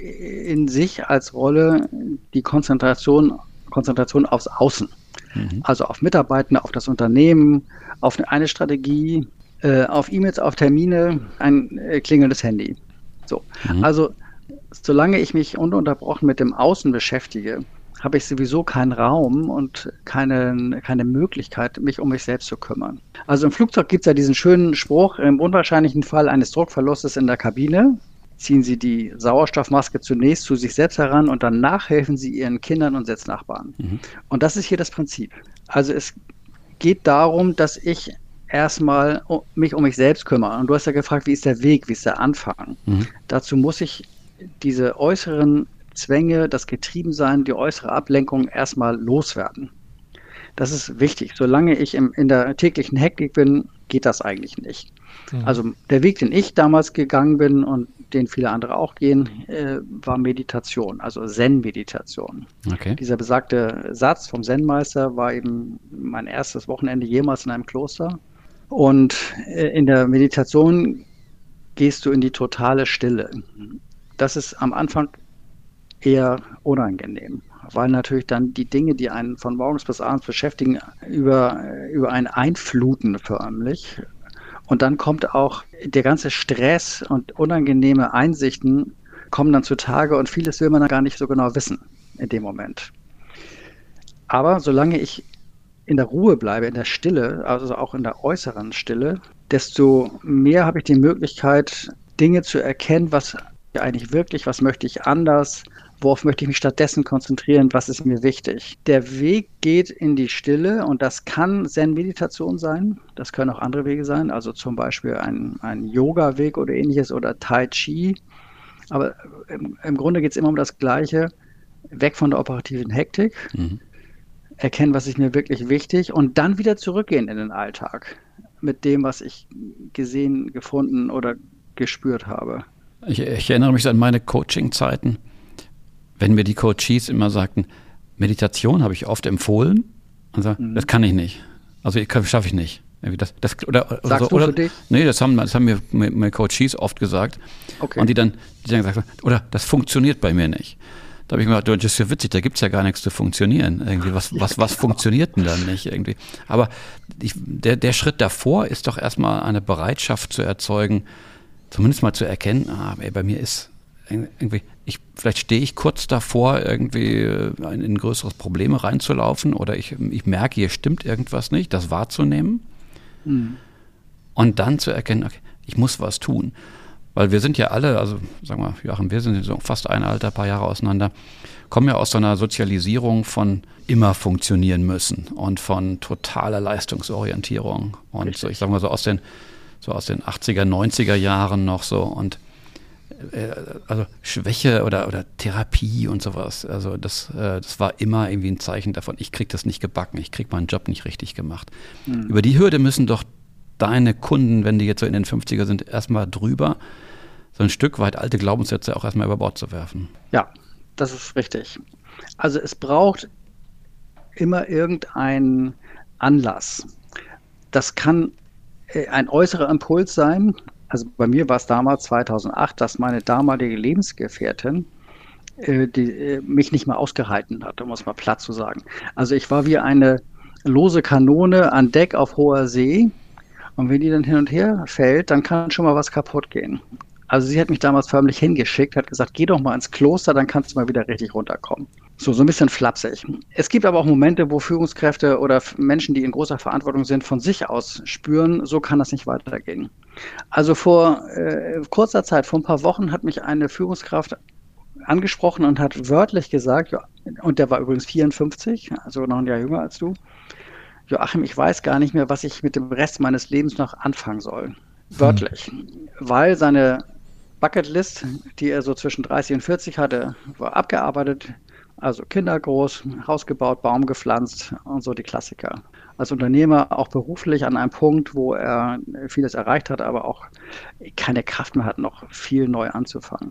in sich als Rolle die Konzentration, Konzentration aufs Außen. Mhm. Also auf Mitarbeitende, auf das Unternehmen, auf eine Strategie, äh, auf E-Mails, auf Termine, ein äh, klingelndes Handy. So, mhm. also solange ich mich ununterbrochen mit dem Außen beschäftige, habe ich sowieso keinen Raum und keine, keine Möglichkeit, mich um mich selbst zu kümmern. Also im Flugzeug gibt es ja diesen schönen Spruch, im unwahrscheinlichen Fall eines Druckverlustes in der Kabine ziehen Sie die Sauerstoffmaske zunächst zu sich selbst heran und danach helfen Sie Ihren Kindern und Sitznachbarn. Mhm. Und das ist hier das Prinzip. Also es geht darum, dass ich erstmal mich um mich selbst kümmere. Und du hast ja gefragt, wie ist der Weg, wie ist der Anfang? Mhm. Dazu muss ich diese äußeren Zwänge, das Getriebensein, die äußere Ablenkung erstmal loswerden. Das ist wichtig. Solange ich im, in der täglichen Hektik bin, geht das eigentlich nicht. Mhm. Also der Weg, den ich damals gegangen bin und den viele andere auch gehen, äh, war Meditation, also Zen-Meditation. Okay. Dieser besagte Satz vom Zen-Meister war eben mein erstes Wochenende jemals in einem Kloster. Und äh, in der Meditation gehst du in die totale Stille. Das ist am Anfang eher unangenehm, weil natürlich dann die Dinge, die einen von morgens bis abends beschäftigen, über, über einen einfluten förmlich. Und dann kommt auch der ganze Stress und unangenehme Einsichten kommen dann zutage und vieles will man dann gar nicht so genau wissen in dem Moment. Aber solange ich in der Ruhe bleibe, in der Stille, also auch in der äußeren Stille, desto mehr habe ich die Möglichkeit, Dinge zu erkennen, was eigentlich wirklich, was möchte ich anders, worauf möchte ich mich stattdessen konzentrieren, was ist mir wichtig. Der Weg geht in die Stille und das kann Zen-Meditation sein, das können auch andere Wege sein, also zum Beispiel ein, ein Yoga-Weg oder ähnliches oder Tai Chi. Aber im, im Grunde geht es immer um das Gleiche, weg von der operativen Hektik, mhm. erkennen, was ist mir wirklich wichtig und dann wieder zurückgehen in den Alltag mit dem, was ich gesehen, gefunden oder gespürt habe. Ich, ich erinnere mich an meine Coaching-Zeiten, wenn mir die Coaches immer sagten, Meditation habe ich oft empfohlen und so, mhm. das kann ich nicht. Also das schaffe ich nicht. Das, das, oder, Sagst oder, du oder, für dich? Nee, das haben, das haben mir meine Coaches oft gesagt. Okay. Und die dann, die dann gesagt haben, oder das funktioniert bei mir nicht. Da habe ich mir gedacht, das ist ja witzig, da gibt es ja gar nichts zu funktionieren. Irgendwie, was, was, was funktioniert denn dann nicht irgendwie? Aber ich, der, der Schritt davor ist doch erstmal eine Bereitschaft zu erzeugen, zumindest mal zu erkennen, ah, ey, bei mir ist irgendwie, ich, vielleicht stehe ich kurz davor, irgendwie in ein größeres Problem reinzulaufen oder ich, ich merke, hier stimmt irgendwas nicht, das wahrzunehmen mhm. und dann zu erkennen, okay, ich muss was tun. Weil wir sind ja alle, also sagen wir, Joachim, wir sind so fast ein Alter, ein paar Jahre auseinander, kommen ja aus so einer Sozialisierung von immer funktionieren müssen und von totaler Leistungsorientierung. Und Richtig. so, ich sag mal so aus den, so aus den achtziger, neunziger Jahren noch so und äh, also Schwäche oder, oder Therapie und sowas. Also das, äh, das war immer irgendwie ein Zeichen davon, ich krieg das nicht gebacken, ich krieg meinen Job nicht richtig gemacht. Mhm. Über die Hürde müssen doch deine Kunden, wenn die jetzt so in den fünfziger sind, erstmal drüber, so ein Stück weit alte Glaubenssätze auch erstmal über Bord zu werfen. Ja, das ist richtig. Also es braucht immer irgendeinen Anlass. Das kann ein äußerer Impuls sein. Also bei mir war es damals zweitausendacht, dass meine damalige Lebensgefährtin äh, die, äh, mich nicht mehr ausgehalten hat, um es mal platt zu sagen. Also ich war wie eine lose Kanone an Deck auf hoher See. Und wenn die dann hin und her fällt, dann kann schon mal was kaputt gehen. Also sie hat mich damals förmlich hingeschickt, hat gesagt, geh doch mal ins Kloster, dann kannst du mal wieder richtig runterkommen. So, so ein bisschen flapsig. Es gibt aber auch Momente, wo Führungskräfte oder Menschen, die in großer Verantwortung sind, von sich aus spüren, so kann das nicht weitergehen. Also vor äh, kurzer Zeit, vor ein paar Wochen, hat mich eine Führungskraft angesprochen und hat wörtlich gesagt, ja, und der war übrigens vierundfünfzig, also noch ein Jahr jünger als du, Joachim, ich weiß gar nicht mehr, was ich mit dem Rest meines Lebens noch anfangen soll. Wörtlich. Hm. Weil seine Bucketlist, die er so zwischen dreißig und vierzig hatte, war abgearbeitet. Also Kinder groß, Haus gebaut, Baum gepflanzt und so die Klassiker. Als Unternehmer auch beruflich an einem Punkt, wo er vieles erreicht hat, aber auch keine Kraft mehr hat, noch viel neu anzufangen.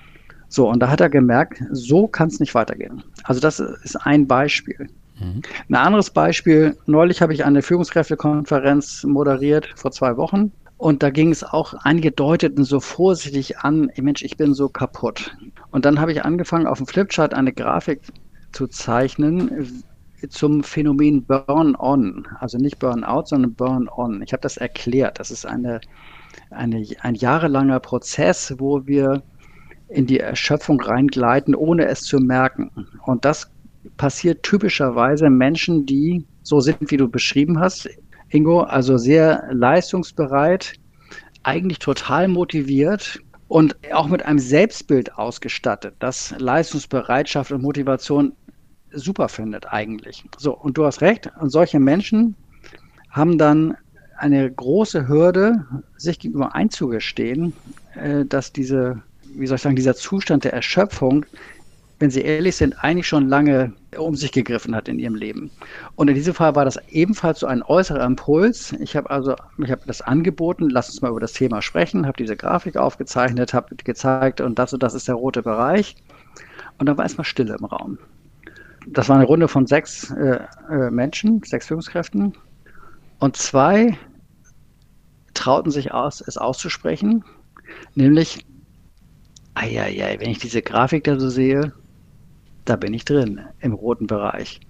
So, und da hat er gemerkt, so kann es nicht weitergehen. Also das ist ein Beispiel. Mhm. Ein anderes Beispiel, neulich habe ich eine Führungskräftekonferenz moderiert, vor zwei Wochen. Und da ging es auch, einige deuteten so vorsichtig an, Mensch, ich bin so kaputt. Und dann habe ich angefangen, auf dem Flipchart eine Grafik zu zeichnen zum Phänomen Burn-on. Also nicht Burn-out, sondern Burn-on. Ich habe das erklärt. Das ist eine, eine, ein jahrelanger Prozess, wo wir in die Erschöpfung reingleiten, ohne es zu merken. Und das passiert typischerweise Menschen, die so sind, wie du beschrieben hast, Ingo, also sehr leistungsbereit, eigentlich total motiviert und auch mit einem Selbstbild ausgestattet, das Leistungsbereitschaft und Motivation super findet eigentlich. So, und du hast recht, und solche Menschen haben dann eine große Hürde, sich gegenüber einzugestehen, dass diese, wie soll ich sagen, dieser Zustand der Erschöpfung wenn Sie ehrlich sind, eigentlich schon lange um sich gegriffen hat in ihrem Leben. Und in diesem Fall war das ebenfalls so ein äußerer Impuls. Ich habe also, ich habe das angeboten, lass uns mal über das Thema sprechen, habe diese Grafik aufgezeichnet, habe gezeigt und das und das ist der rote Bereich. Und dann war erstmal Stille im Raum. Das war eine Runde von sechs äh, äh, Menschen, sechs Führungskräften. Und zwei trauten sich aus, es auszusprechen, nämlich, eieiei, wenn ich diese Grafik da so sehe, da bin ich drin, im roten Bereich.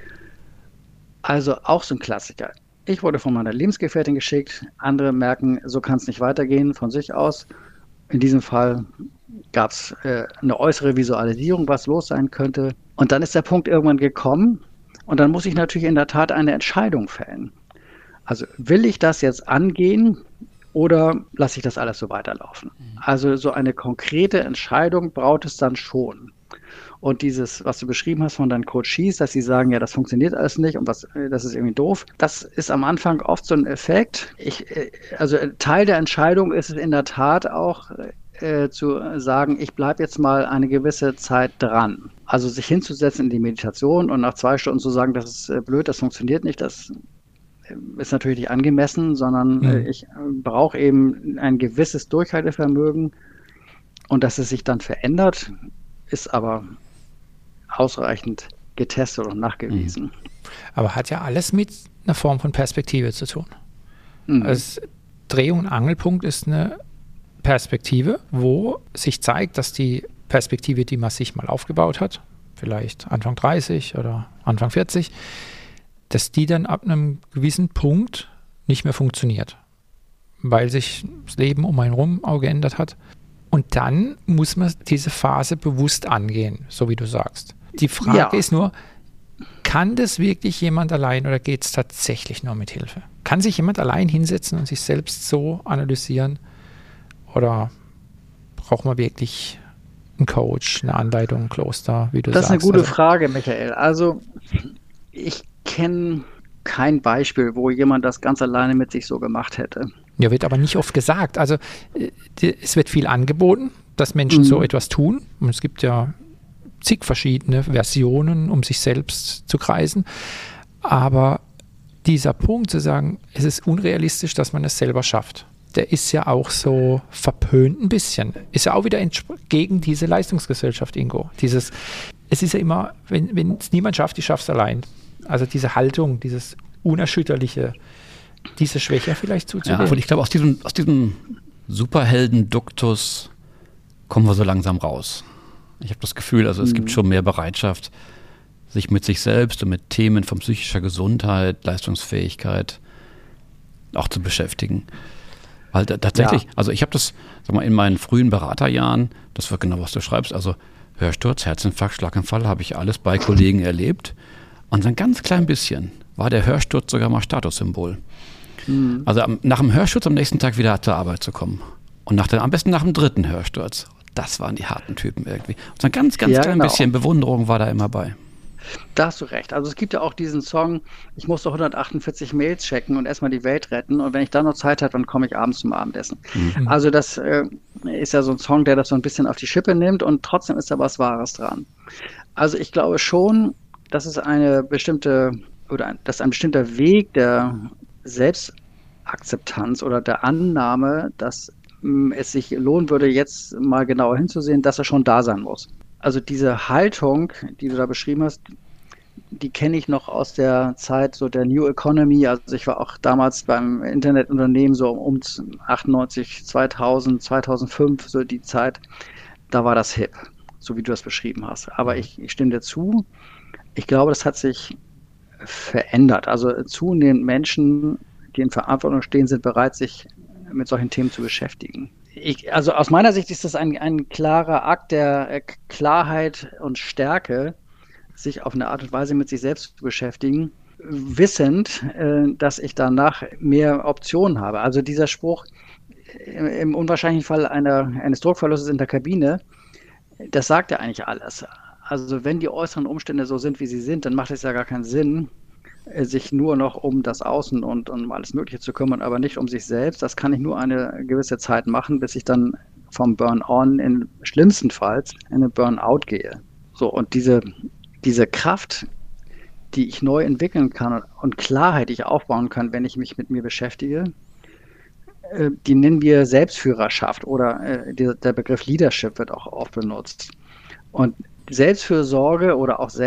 Also auch so ein Klassiker. Ich wurde von meiner Lebensgefährtin geschickt, andere merken, so kann es nicht weitergehen von sich aus. In diesem Fall gab es äh, eine äußere Visualisierung, was los sein könnte. Und dann ist der Punkt irgendwann gekommen und dann muss ich natürlich in der Tat eine Entscheidung fällen. Also will ich das jetzt angehen oder lasse ich das alles so weiterlaufen? Also so eine konkrete Entscheidung braucht es dann schon. Und dieses, was du beschrieben hast von deinen Coaches, dass sie sagen, ja, das funktioniert alles nicht und was, das ist irgendwie doof, das ist am Anfang oft so ein Effekt. Ich, also Teil der Entscheidung ist es in der Tat auch äh, zu sagen, ich bleibe jetzt mal eine gewisse Zeit dran. Also sich hinzusetzen in die Meditation und nach zwei Stunden zu sagen, das ist blöd, das funktioniert nicht, das ist natürlich nicht angemessen, sondern mhm. ich brauche eben ein gewisses Durchhaltevermögen und dass es sich dann verändert, ist aber ausreichend getestet und nachgewiesen. Mhm. Aber hat ja alles mit einer Form von Perspektive zu tun. Mhm. Also Dreh- und Angelpunkt ist eine Perspektive, wo sich zeigt, dass die Perspektive, die man sich mal aufgebaut hat, vielleicht Anfang dreißig oder Anfang vierzig, dass die dann ab einem gewissen Punkt nicht mehr funktioniert, weil sich das Leben um einen rum auch geändert hat. Und dann muss man diese Phase bewusst angehen, so wie du sagst. Die Frage ja. ist nur, kann das wirklich jemand allein oder geht es tatsächlich nur mit Hilfe? Kann sich jemand allein hinsetzen und sich selbst so analysieren? Oder braucht man wirklich einen Coach, eine Anleitung, ein Kloster, wie du das sagst? Das ist eine gute also, Frage, Michael. Also ich kenne kein Beispiel, wo jemand das ganz alleine mit sich so gemacht hätte. Ja, wird aber nicht oft gesagt. Also die, es wird viel angeboten, dass Menschen mhm. so etwas tun. Und es gibt ja zig verschiedene Versionen, um sich selbst zu kreisen. Aber dieser Punkt zu sagen, es ist unrealistisch, dass man es selber schafft, der ist ja auch so verpönt ein bisschen. Ist ja auch wieder gegen diese Leistungsgesellschaft, Ingo. Dieses, es ist ja immer, wenn, wenn es niemand schafft, ich schaffe es allein. Also diese Haltung, dieses Unerschütterliche, diese Schwäche vielleicht zuzugeben. Ja, und ich glaube, aus diesem, aus diesem Superhelden-Duktus kommen wir so langsam raus. Ich habe das Gefühl, also es mhm. gibt schon mehr Bereitschaft, sich mit sich selbst und mit Themen von psychischer Gesundheit, Leistungsfähigkeit auch zu beschäftigen. Weil da, tatsächlich, ja. also ich habe das, sag mal, in meinen frühen Beraterjahren, das wird genau, was du schreibst, also Hörsturz, Herzinfarkt, Schlaganfall, habe ich alles bei Kollegen erlebt. Und so ein ganz klein bisschen war der Hörsturz sogar mal Statussymbol. Mhm. Also am, nach dem Hörsturz am nächsten Tag wieder zur Arbeit zu kommen. Und nach der, am besten nach dem dritten Hörsturz. Das waren die harten Typen irgendwie. Und so ein ganz, ganz ja, klein genau. bisschen Bewunderung war da immer bei. Da hast du recht. Also es gibt ja auch diesen Song, ich musste hundertachtundvierzig Mails checken und erstmal die Welt retten. Und wenn ich dann noch Zeit habe, dann komme ich abends zum Abendessen. Mhm. Also das äh, ist ja so ein Song, der das so ein bisschen auf die Schippe nimmt und trotzdem ist da was Wahres dran. Also ich glaube schon, dass es eine bestimmte oder ein, dass ein bestimmter Weg der Selbstakzeptanz oder der Annahme, dass mh, es sich lohnen würde, jetzt mal genauer hinzusehen, dass er schon da sein muss. Also diese Haltung, die du da beschrieben hast, die kenne ich noch aus der Zeit so der New Economy. Also ich war auch damals beim Internetunternehmen so um achtundneunzig, zweitausend, zweitausendfünf, so die Zeit, da war das hip, so wie du das beschrieben hast. Aber ich, ich stimme dir zu, ich glaube, das hat sich verändert. Also zunehmend Menschen, die in Verantwortung stehen, sind bereit, sich mit solchen Themen zu beschäftigen. Ich, also aus meiner Sicht ist das ein, ein klarer Akt der Klarheit und Stärke, sich auf eine Art und Weise mit sich selbst zu beschäftigen, wissend, äh, dass ich danach mehr Optionen habe. Also dieser Spruch, im, im unwahrscheinlichen Fall einer, eines Druckverlustes in der Kabine, das sagt ja eigentlich alles. Also wenn die äußeren Umstände so sind, wie sie sind, dann macht es ja gar keinen Sinn, sich nur noch um das Außen und um alles Mögliche zu kümmern, aber nicht um sich selbst. Das kann ich nur eine gewisse Zeit machen, bis ich dann vom Burn-on in schlimmstenfalls in eine Burnout gehe. So, und diese, diese Kraft, die ich neu entwickeln kann und Klarheit, die ich aufbauen kann, wenn ich mich mit mir beschäftige, äh, die nennen wir Selbstführerschaft oder äh, die, der Begriff Leadership wird auch oft benutzt. Und Selbstfürsorge oder auch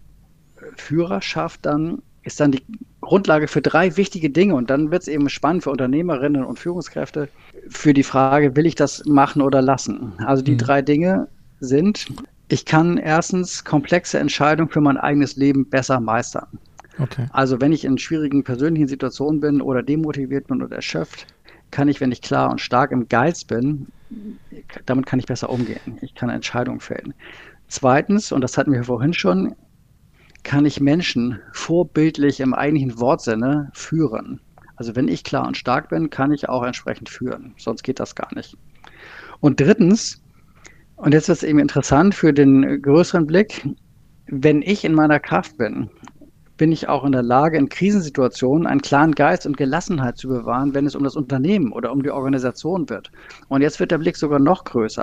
Selbstführerschaft dann ist dann die Grundlage für drei wichtige Dinge. Und dann wird es eben spannend für Unternehmerinnen und Führungskräfte für die Frage, will ich das machen oder lassen? Also die mhm. drei Dinge sind, ich kann erstens komplexe Entscheidungen für mein eigenes Leben besser meistern. Okay. Also wenn ich in schwierigen persönlichen Situationen bin oder demotiviert bin oder erschöpft, kann ich, wenn ich klar und stark im Geist bin, damit kann ich besser umgehen. Ich kann Entscheidungen fällen. Zweitens, und das hatten wir vorhin schon, kann ich Menschen vorbildlich im eigentlichen Wortsinne führen. Also wenn ich klar und stark bin, kann ich auch entsprechend führen. Sonst geht das gar nicht. Und drittens, und jetzt wird es eben interessant für den größeren Blick, wenn ich in meiner Kraft bin, bin ich auch in der Lage, in Krisensituationen einen klaren Geist und Gelassenheit zu bewahren, wenn es um das Unternehmen oder um die Organisation wird. Und jetzt wird der Blick sogar noch größer.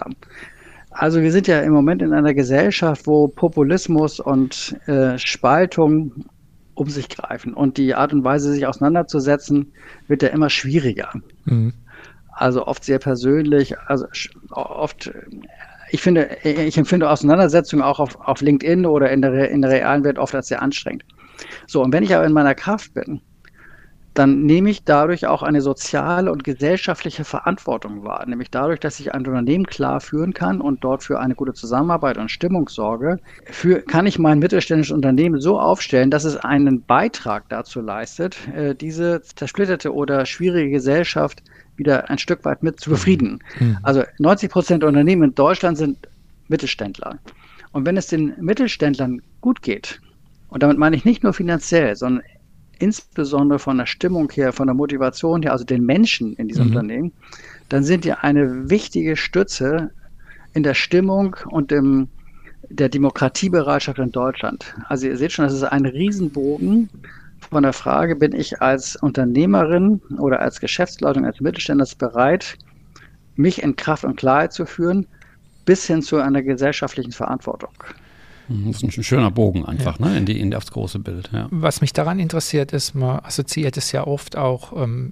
Also wir sind ja im Moment in einer Gesellschaft, wo Populismus und äh, Spaltung um sich greifen. Und die Art und Weise, sich auseinanderzusetzen, wird ja immer schwieriger. Mhm. Also oft sehr persönlich, also oft, ich finde, ich empfinde Auseinandersetzungen auch auf, auf LinkedIn oder in der, in der realen Welt oft als sehr anstrengend. So, und wenn ich aber in meiner Kraft bin, dann nehme ich dadurch auch eine soziale und gesellschaftliche Verantwortung wahr. Nämlich dadurch, dass ich ein Unternehmen klar führen kann und dort für eine gute Zusammenarbeit und Stimmung sorge, für, kann ich mein mittelständisches Unternehmen so aufstellen, dass es einen Beitrag dazu leistet, diese zersplitterte oder schwierige Gesellschaft wieder ein Stück weit mit zu befrieden. Mhm. Also neunzig Prozent der Unternehmen in Deutschland sind Mittelständler. Und wenn es den Mittelständlern gut geht, und damit meine ich nicht nur finanziell, sondern insbesondere von der Stimmung her, von der Motivation her, also den Menschen in diesem mhm. Unternehmen, dann sind die eine wichtige Stütze in der Stimmung und im, der Demokratiebereitschaft in Deutschland. Also ihr seht schon, das ist ein Riesenbogen von der Frage, bin ich als Unternehmerin oder als Geschäftsleitung, als Mittelständler bereit, mich in Kraft und Klarheit zu führen, bis hin zu einer gesellschaftlichen Verantwortung. Das ist ein schöner Bogen einfach, ja. ne, in die, in das große Bild. Ja. Was mich daran interessiert, ist, man assoziiert es ja oft auch ähm,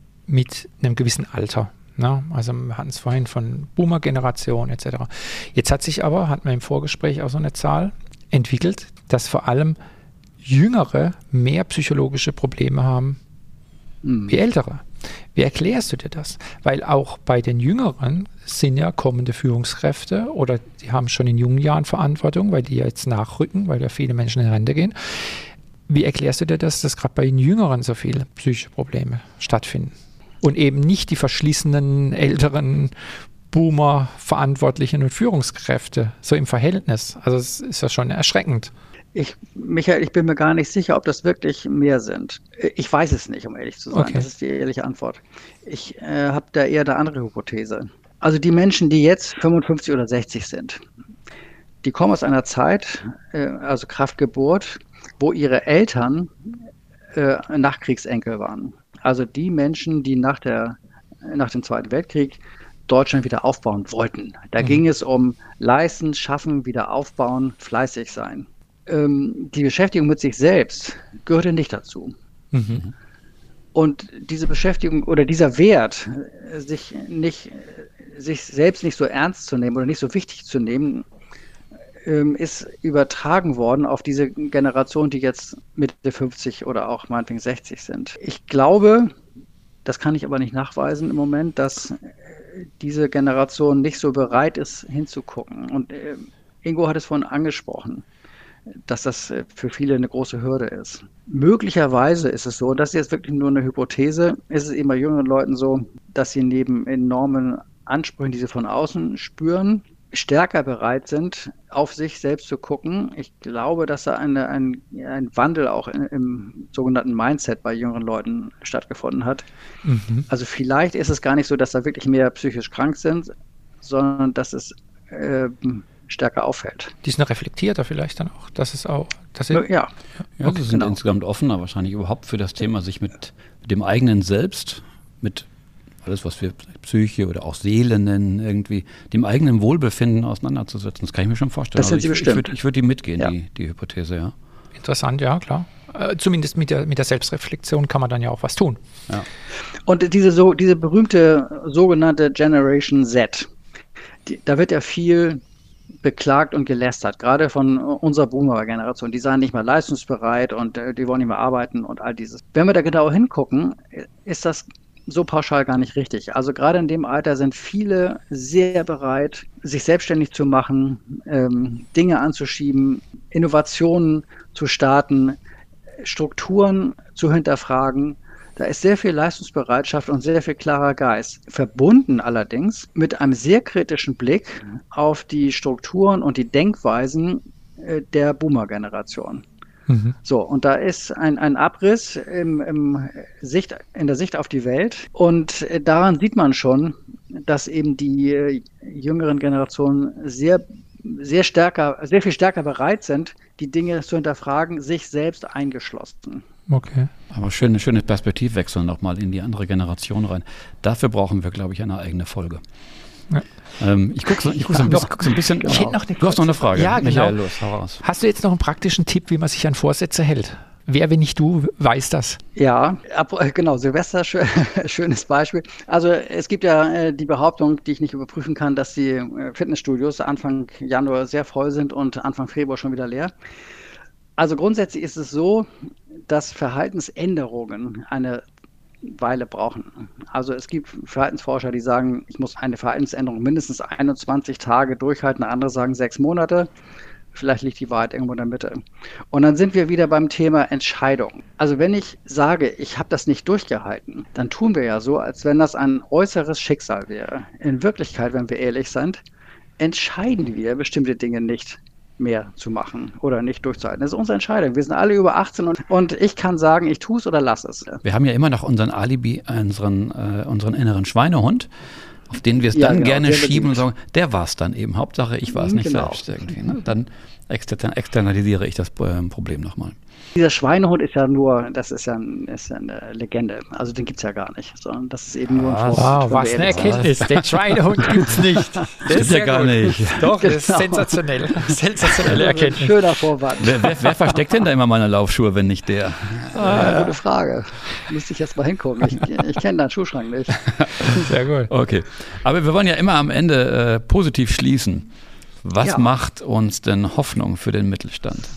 mit einem gewissen Alter. Ne? Also wir hatten es vorhin von Boomer-Generation et cetera. Jetzt hat sich aber, hatten wir im Vorgespräch auch so eine Zahl entwickelt, dass vor allem Jüngere mehr psychologische Probleme haben mhm. wie Ältere. Wie erklärst du dir das? Weil auch bei den Jüngeren sind ja kommende Führungskräfte oder die haben schon in jungen Jahren Verantwortung, weil die ja jetzt nachrücken, weil ja viele Menschen in Rente gehen. Wie erklärst du dir das, dass gerade bei den Jüngeren so viele psychische Probleme stattfinden? Und eben nicht die verschlissenen, älteren Boomer, Verantwortlichen und Führungskräfte, so im Verhältnis. Also es ist ja schon erschreckend. Ich, Michael, ich bin mir gar nicht sicher, ob das wirklich mehr sind. Ich weiß es nicht, um ehrlich zu sein. Okay. Das ist die ehrliche Antwort. Ich äh, habe da eher eine andere Hypothese. Also die Menschen, die jetzt fünfundfünfzig oder sechzig sind, die kommen aus einer Zeit, äh, also Kraftgeburt, wo ihre Eltern äh, Nachkriegsenkel waren. Also die Menschen, die nach, der, nach dem Zweiten Weltkrieg Deutschland wieder aufbauen wollten. Da mhm. ging es um Leisten, Schaffen, wieder aufbauen, fleißig sein. Die Beschäftigung mit sich selbst gehörte nicht dazu. Mhm. Und diese Beschäftigung oder dieser Wert, sich nicht, sich selbst nicht so ernst zu nehmen oder nicht so wichtig zu nehmen, ist übertragen worden auf diese Generation, die jetzt Mitte fünfzig oder auch meinetwegen sechzig sind. Ich glaube, das kann ich aber nicht nachweisen im Moment, dass diese Generation nicht so bereit ist, hinzugucken. Und Ingo hat es vorhin angesprochen, dass das für viele eine große Hürde ist. Möglicherweise ist es so, das ist jetzt wirklich nur eine Hypothese, ist es eben bei jüngeren Leuten so, dass sie neben enormen Ansprüchen, die sie von außen spüren, stärker bereit sind, auf sich selbst zu gucken. Ich glaube, dass da eine, ein, ein Wandel auch in, im sogenannten Mindset bei jüngeren Leuten stattgefunden hat. Mhm. Also vielleicht ist es gar nicht so, dass da wirklich mehr psychisch krank sind, sondern dass es äh, stärker auffällt. Die sind reflektierter vielleicht dann auch. Das ist auch. Das ist, ja, ja okay, sie sind genau. insgesamt offener wahrscheinlich überhaupt für das Thema, sich mit, mit dem eigenen Selbst, mit alles, was wir Psyche oder auch Seele nennen, irgendwie dem eigenen Wohlbefinden auseinanderzusetzen. Das kann ich mir schon vorstellen. Das sind also Sie ich, bestimmt. Ich würde ich würd die mitgehen, Ja. die, die Hypothese, ja. Interessant, ja, klar. Äh, zumindest mit der, mit der Selbstreflexion kann man dann ja auch was tun. ja. Und diese, so, diese berühmte sogenannte Generation Z, die, da wird ja viel beklagt und gelästert, gerade von unserer Boomer-Generation. Die seien nicht mehr leistungsbereit und äh, die wollen nicht mehr arbeiten und all dieses. Wenn wir da genau hingucken, ist das so pauschal gar nicht richtig. Also gerade in dem Alter sind viele sehr bereit, sich selbstständig zu machen, ähm, Dinge anzuschieben, Innovationen zu starten, Strukturen zu hinterfragen. Da ist sehr viel Leistungsbereitschaft und sehr viel klarer Geist. Verbunden allerdings mit einem sehr kritischen Blick auf die Strukturen und die Denkweisen äh, der Boomer-Generation. Mhm. So, und da ist ein, ein Abriss im, im Sicht, in der Sicht auf die Welt. Und äh, daran sieht man schon, dass eben die äh, jüngeren Generationen sehr, sehr stärker, sehr viel stärker bereit sind, die Dinge zu hinterfragen, sich selbst eingeschlossen. Okay. Aber schön, schönes Perspektivwechsel nochmal in die andere Generation rein. Dafür brauchen wir, glaube ich, eine eigene Folge. Ja. Ähm, ich gucke so, ich guck so, ein bisschen- guck so ein bisschen. Ich hätte noch eine du hast noch eine Frage. Ja, genau. Michael, los, hau raus. Hast du jetzt noch einen praktischen Tipp, wie man sich an Vorsätze hält? Wer, wenn nicht du, weiß das? Ja, ab, genau, Silvester, schö schönes Beispiel. Also es gibt ja äh, die Behauptung, die ich nicht überprüfen kann, dass die äh, Fitnessstudios Anfang Januar sehr voll sind und Anfang Februar schon wieder leer. Also grundsätzlich ist es so, dass Verhaltensänderungen eine Weile brauchen. Also es gibt Verhaltensforscher, die sagen, ich muss eine Verhaltensänderung mindestens einundzwanzig Tage durchhalten, andere sagen sechs Monate. Vielleicht liegt die Wahrheit irgendwo in der Mitte. Und dann sind wir wieder beim Thema Entscheidung. Also wenn ich sage, ich habe das nicht durchgehalten, dann tun wir ja so, als wenn das ein äußeres Schicksal wäre. In Wirklichkeit, wenn wir ehrlich sind, entscheiden wir bestimmte Dinge nicht mehr zu machen oder nicht durchzuhalten. Das ist unsere Entscheidung. Wir sind alle über achtzehn und, und ich kann sagen, ich tue es oder lasse es. Wir haben ja immer noch unseren Alibi, unseren, äh, unseren inneren Schweinehund, auf den wir es Ja, dann genau, gerne der schieben und bedient. sagen, der war es dann eben. Hauptsache, ich war es Mhm, nicht genau. selbst irgendwie. Ne? Dann exter externalisiere ich das äh, Problem nochmal. Dieser Schweinehund ist ja nur, das ist ja, ein, ist ja eine Legende. Also den gibt es ja gar nicht, sondern das ist eben nur ein Vorwurf. Wow, wenn was wir eine ehrlich sind. Erkenntnis. Den Schweinehund gibt es nicht. Das Stimmt ist ja sehr gar gut. nicht. Doch, das ist Genau. sensationell. Sensationelle Erkenntnis. Schöner Vorwand. Wer, wer, wer versteckt denn da immer meine Laufschuhe, wenn nicht der? Ja, gute Frage. Müsste ich jetzt mal hingucken. Ich, ich kenne deinen Schuhschrank nicht. Sehr gut. Okay. Aber wir wollen ja immer am Ende äh, positiv schließen. Was Ja. macht uns denn Hoffnung für den Mittelstand?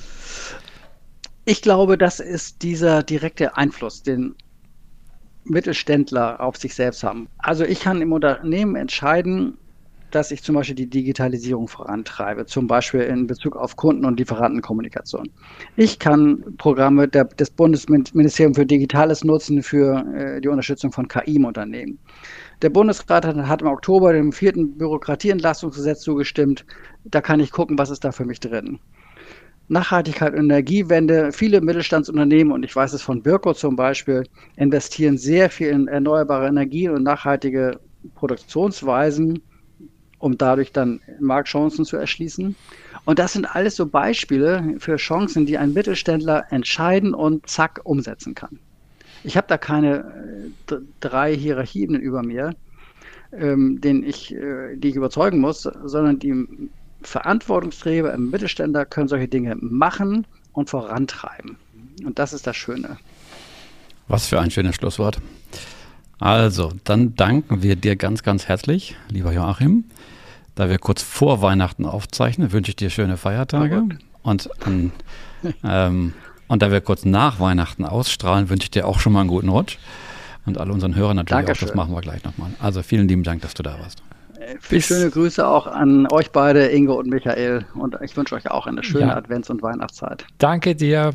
Ich glaube, das ist dieser direkte Einfluss, den Mittelständler auf sich selbst haben. Also ich kann im Unternehmen entscheiden, dass ich zum Beispiel die Digitalisierung vorantreibe, zum Beispiel in Bezug auf Kunden- und Lieferantenkommunikation. Ich kann Programme der, des Bundesministeriums für Digitales nutzen für äh, die Unterstützung von K I im Unternehmen. Der Bundesrat hat, hat im Oktober dem vierten Bürokratieentlastungsgesetz zugestimmt. Da kann ich gucken, was ist da für mich drin. Nachhaltigkeit und Energiewende. Viele Mittelstandsunternehmen, und ich weiß es von Birko zum Beispiel, investieren sehr viel in erneuerbare Energien und nachhaltige Produktionsweisen, um dadurch dann Marktchancen zu erschließen. Und das sind alles so Beispiele für Chancen, die ein Mittelständler entscheiden und zack umsetzen kann. Ich habe da keine äh, drei Hierarchien über mir, ähm, denen ich, äh, die ich überzeugen muss, sondern die Verantwortungsträger im Mittelständler können solche Dinge machen und vorantreiben. Und das ist das Schöne. Was für ein schönes Schlusswort. Also, dann danken wir dir ganz, ganz herzlich, lieber Joachim. Da wir kurz vor Weihnachten aufzeichnen, wünsche ich dir schöne Feiertage. Und, an, ähm, und da wir kurz nach Weihnachten ausstrahlen, wünsche ich dir auch schon mal einen guten Rutsch. Und alle unseren Hörern natürlich Dankeschön. auch, das machen wir gleich nochmal. Also vielen lieben Dank, dass du da warst. Viele schöne Grüße auch an euch beide, Ingo und Michael. Und ich wünsche euch auch eine schöne Ja. Advents- und Weihnachtszeit. Danke dir.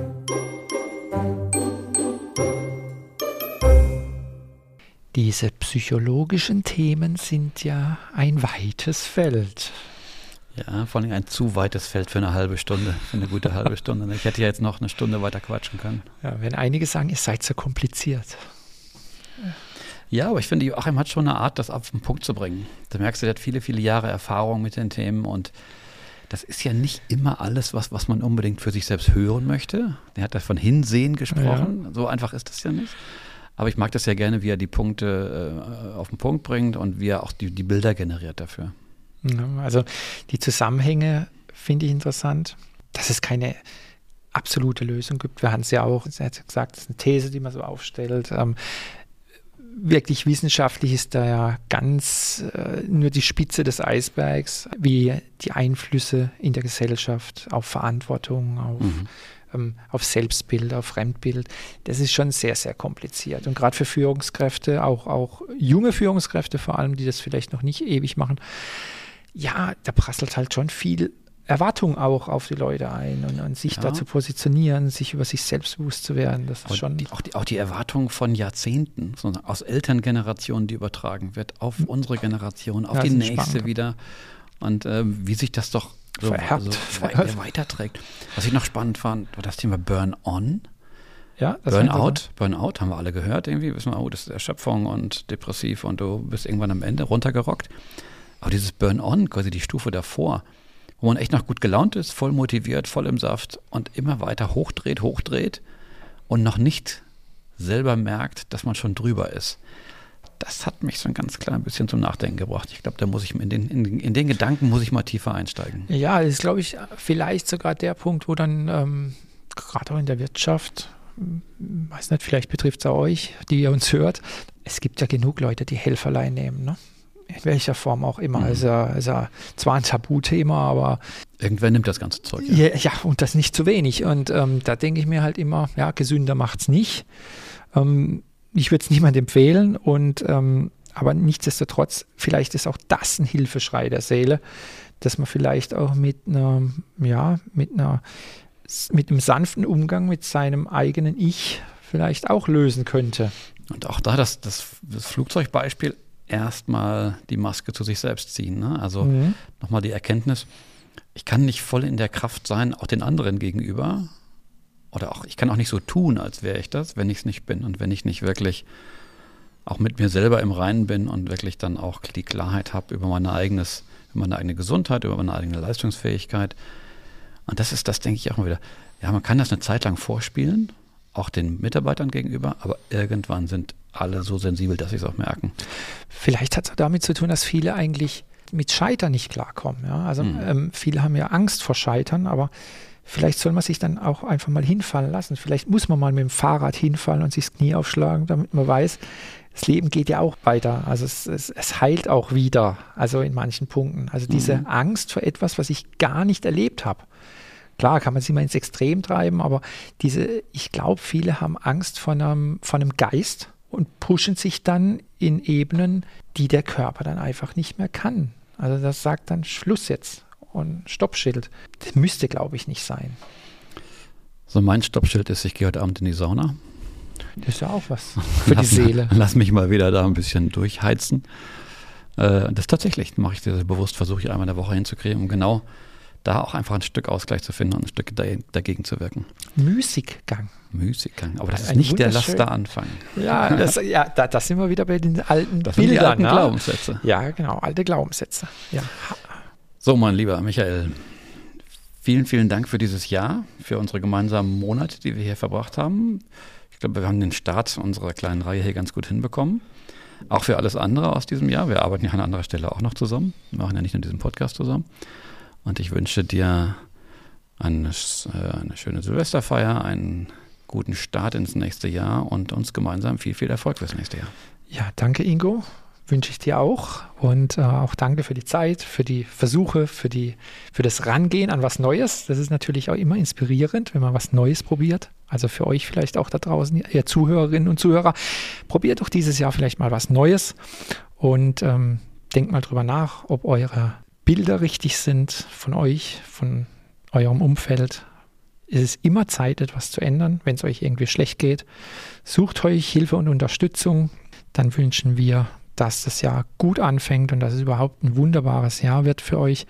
Diese psychologischen Themen sind ja ein weites Feld. Ja, vor allem ein zu weites Feld für eine halbe Stunde, für eine gute halbe Stunde. Ich hätte ja jetzt noch eine Stunde weiter quatschen können. Ja, wenn einige sagen, ihr seid so kompliziert. Ja, aber ich finde, Joachim hat schon eine Art, das auf den Punkt zu bringen. Da merkst du, der hat viele, viele Jahre Erfahrung mit den Themen und das ist ja nicht immer alles, was, was man unbedingt für sich selbst hören möchte. Der hat da von Hinsehen gesprochen. Ja. So einfach ist das ja nicht. Aber ich mag das ja gerne, wie er die Punkte äh, auf den Punkt bringt und wie er auch die, die Bilder generiert dafür. Also die Zusammenhänge finde ich interessant, dass es keine absolute Lösung gibt. Wir haben es ja auch, er hat gesagt, das ist eine These, die man so aufstellt. Ähm, wirklich wissenschaftlich ist da ja ganz äh, nur die Spitze des Eisbergs, wie die Einflüsse in der Gesellschaft auf Verantwortung, auf, mhm. ähm, auf Selbstbild, auf Fremdbild, das ist schon sehr, sehr kompliziert. Und gerade für Führungskräfte, auch, auch junge Führungskräfte vor allem, die das vielleicht noch nicht ewig machen, ja, da prasselt halt schon viel Erwartung auch auf die Leute ein und, und sich ja. da zu positionieren, sich über sich selbst bewusst zu werden. Das ist schon die, auch, die, auch die Erwartung von Jahrzehnten, so aus Elterngenerationen, die übertragen wird, auf unsere Generation, auf ja, die nächste spannend. wieder. Und äh, wie sich das doch so, Vererbt. so Vererbt. weiterträgt. Was ich noch spannend fand, war das Thema Burn-on. Ja, Burnout, Burnout haben wir alle gehört irgendwie. Wissen wir, oh, das ist Erschöpfung und depressiv und du bist irgendwann am Ende runtergerockt. Aber dieses Burn-on, quasi die Stufe davor, wo man echt noch gut gelaunt ist, voll motiviert, voll im Saft und immer weiter hochdreht, hochdreht und noch nicht selber merkt, dass man schon drüber ist. Das hat mich so ein ganz klein bisschen zum Nachdenken gebracht. Ich glaube, da muss ich in den, in, in den Gedanken muss ich mal tiefer einsteigen. Ja, das ist, glaube ich, vielleicht sogar der Punkt, wo dann ähm, gerade auch in der Wirtschaft, weiß nicht, vielleicht betrifft es auch euch, die ihr uns hört, es gibt ja genug Leute, die Helferlein nehmen, ne? In welcher Form auch immer. Mhm. Also, also zwar ein Tabuthema, aber irgendwer nimmt das ganze Zeug. Ja, ja, ja und das nicht zu wenig. Und ähm, da denke ich mir halt immer, ja, gesünder macht's nicht. Ähm, ich würde es niemandem empfehlen. Und ähm, aber nichtsdestotrotz, vielleicht ist auch das ein Hilfeschrei der Seele, dass man vielleicht auch mit einer, ja, mit einer, mit einem sanften Umgang mit seinem eigenen Ich vielleicht auch lösen könnte. Und auch da das, das, das Flugzeugbeispiel, erstmal die Maske zu sich selbst ziehen. Ne? Also mhm. nochmal die Erkenntnis, ich kann nicht voll in der Kraft sein, auch den anderen gegenüber. Oder auch, ich kann auch nicht so tun, als wäre ich das, wenn ich es nicht bin. Und wenn ich nicht wirklich auch mit mir selber im Reinen bin und wirklich dann auch die Klarheit habe über meine eigenes, über meine eigene Gesundheit, über meine eigene Leistungsfähigkeit. Und das ist das, denke ich, auch mal wieder. Ja, man kann das eine Zeit lang vorspielen, auch den Mitarbeitern gegenüber, aber irgendwann sind alle so sensibel, dass sie es auch merken. Vielleicht hat es auch damit zu tun, dass viele eigentlich mit Scheitern nicht klarkommen. Ja? Also mhm. ähm, viele haben ja Angst vor Scheitern, aber vielleicht soll man sich dann auch einfach mal hinfallen lassen. Vielleicht muss man mal mit dem Fahrrad hinfallen und sich das Knie aufschlagen, damit man weiß, das Leben geht ja auch weiter. Also es, es, es heilt auch wieder, also in manchen Punkten. Also diese mhm. Angst vor etwas, was ich gar nicht erlebt habe. Klar kann man sie mal ins Extrem treiben, aber diese, ich glaube, viele haben Angst vor einem, vor einem Geist und pushen sich dann in Ebenen, die der Körper dann einfach nicht mehr kann. Also das sagt dann Schluss jetzt und Stoppschild. Das müsste, glaube ich, nicht sein. So, mein Stoppschild ist, ich gehe heute Abend in die Sauna. Das ist ja auch was für die Seele. Lass mich mal wieder da ein bisschen durchheizen. Äh, das tatsächlich mache ich sehr bewusst, versuche ich einmal in der Woche hinzukriegen, um genau da auch einfach ein Stück Ausgleich zu finden und ein Stück dagegen zu wirken. Müßiggang. Müßiggang, aber das ist Ein nicht der Laster-Anfang. Ja, das, ja da, das sind wir wieder bei den alten das Bildern. Sind die alten ja. Glaubenssätze. Ja, genau, alte Glaubenssätze. Ja. So, mein lieber Michael, vielen, vielen Dank für dieses Jahr, für unsere gemeinsamen Monate, die wir hier verbracht haben. Ich glaube, wir haben den Start unserer kleinen Reihe hier ganz gut hinbekommen. Auch für alles andere aus diesem Jahr. Wir arbeiten ja an anderer Stelle auch noch zusammen. Wir machen ja nicht nur diesen Podcast zusammen. Und ich wünsche dir eine, eine schöne Silvesterfeier, einen guten Start ins nächste Jahr und uns gemeinsam viel, viel Erfolg fürs nächste Jahr. Ja, danke Ingo, wünsche ich dir auch. Und äh, auch danke für die Zeit, für die Versuche, für, die, für das Rangehen an was Neues. Das ist natürlich auch immer inspirierend, wenn man was Neues probiert. Also für euch vielleicht auch da draußen, ihr Zuhörerinnen und Zuhörer, probiert doch dieses Jahr vielleicht mal was Neues und ähm, denkt mal drüber nach, ob eure Bilder richtig sind von euch, von eurem Umfeld. Es ist immer Zeit, etwas zu ändern, wenn es euch irgendwie schlecht geht. Sucht euch Hilfe und Unterstützung. Dann wünschen wir, dass das Jahr gut anfängt und dass es überhaupt ein wunderbares Jahr wird für euch.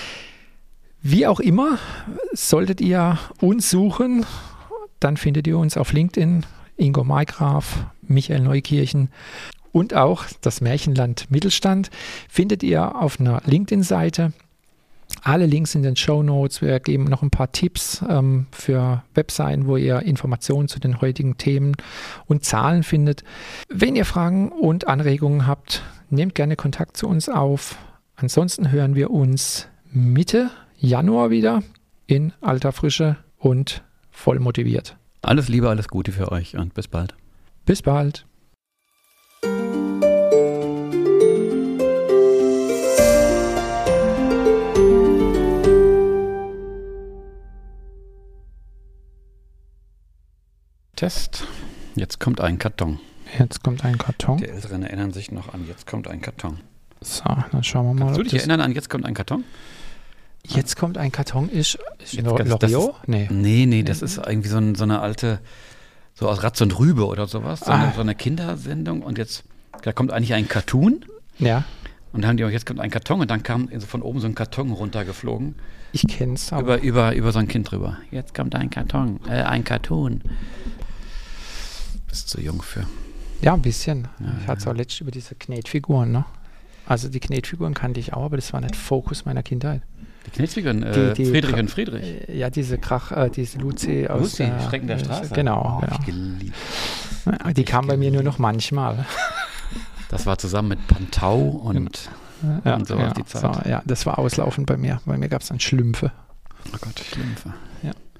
Wie auch immer, solltet ihr uns suchen, dann findet ihr uns auf LinkedIn, Ingo Markgraf, Michael Neukirchen. Und auch das Märchenland Mittelstand findet ihr auf einer LinkedIn-Seite. Alle Links in den Shownotes. Wir geben noch ein paar Tipps ähm, für Webseiten, wo ihr Informationen zu den heutigen Themen und Zahlen findet. Wenn ihr Fragen und Anregungen habt, nehmt gerne Kontakt zu uns auf. Ansonsten hören wir uns Mitte Januar wieder in alter Frische und voll motiviert. Alles Liebe, alles Gute für euch und bis bald. Bis bald. Test. Jetzt kommt ein Karton. Jetzt kommt ein Karton. Die Älteren erinnern sich noch an, jetzt kommt ein Karton. So, dann schauen wir mal. Kannst du ob dich das erinnern an, jetzt kommt ein Karton? Jetzt kommt ein Karton, ist, ist Jetzt- Lo- das- das Loriot? ist- Nee. Nee, nee, das ist irgendwie so, ein, so eine alte, so aus Ratz und Rübe oder sowas, so, Ah. eine, so eine Kindersendung und jetzt, da kommt eigentlich ein Cartoon Ja, und dann haben die auch, jetzt kommt ein Karton und dann kam so von oben so ein Karton runtergeflogen, ich kenn's, aber über, über, über so ein Kind drüber. Jetzt kommt ein Karton, äh, ein Cartoon. Bist zu jung für. ja, ein bisschen. Ja, ich hatte es auch letztens über diese Knetfiguren, ne? Also die Knetfiguren kannte ich auch, aber das war nicht Fokus meiner Kindheit. Die Knetfiguren, äh, Die- die- Friedrich und Friedrich. Äh, Ja, diese Krach, äh, diese Luzi aus Lucy, der, Schrecken der äh, Straße. Genau, Oh, genau. ich geliebt. Ja, die ich kam bei mir nur geliebt. noch manchmal. Das war zusammen mit Pantau und, Ja, und so ja, die Zeit. so, ja, das war auslaufend bei mir. Bei mir gab es dann Schlümpfe. Oh Gott, Schlümpfe.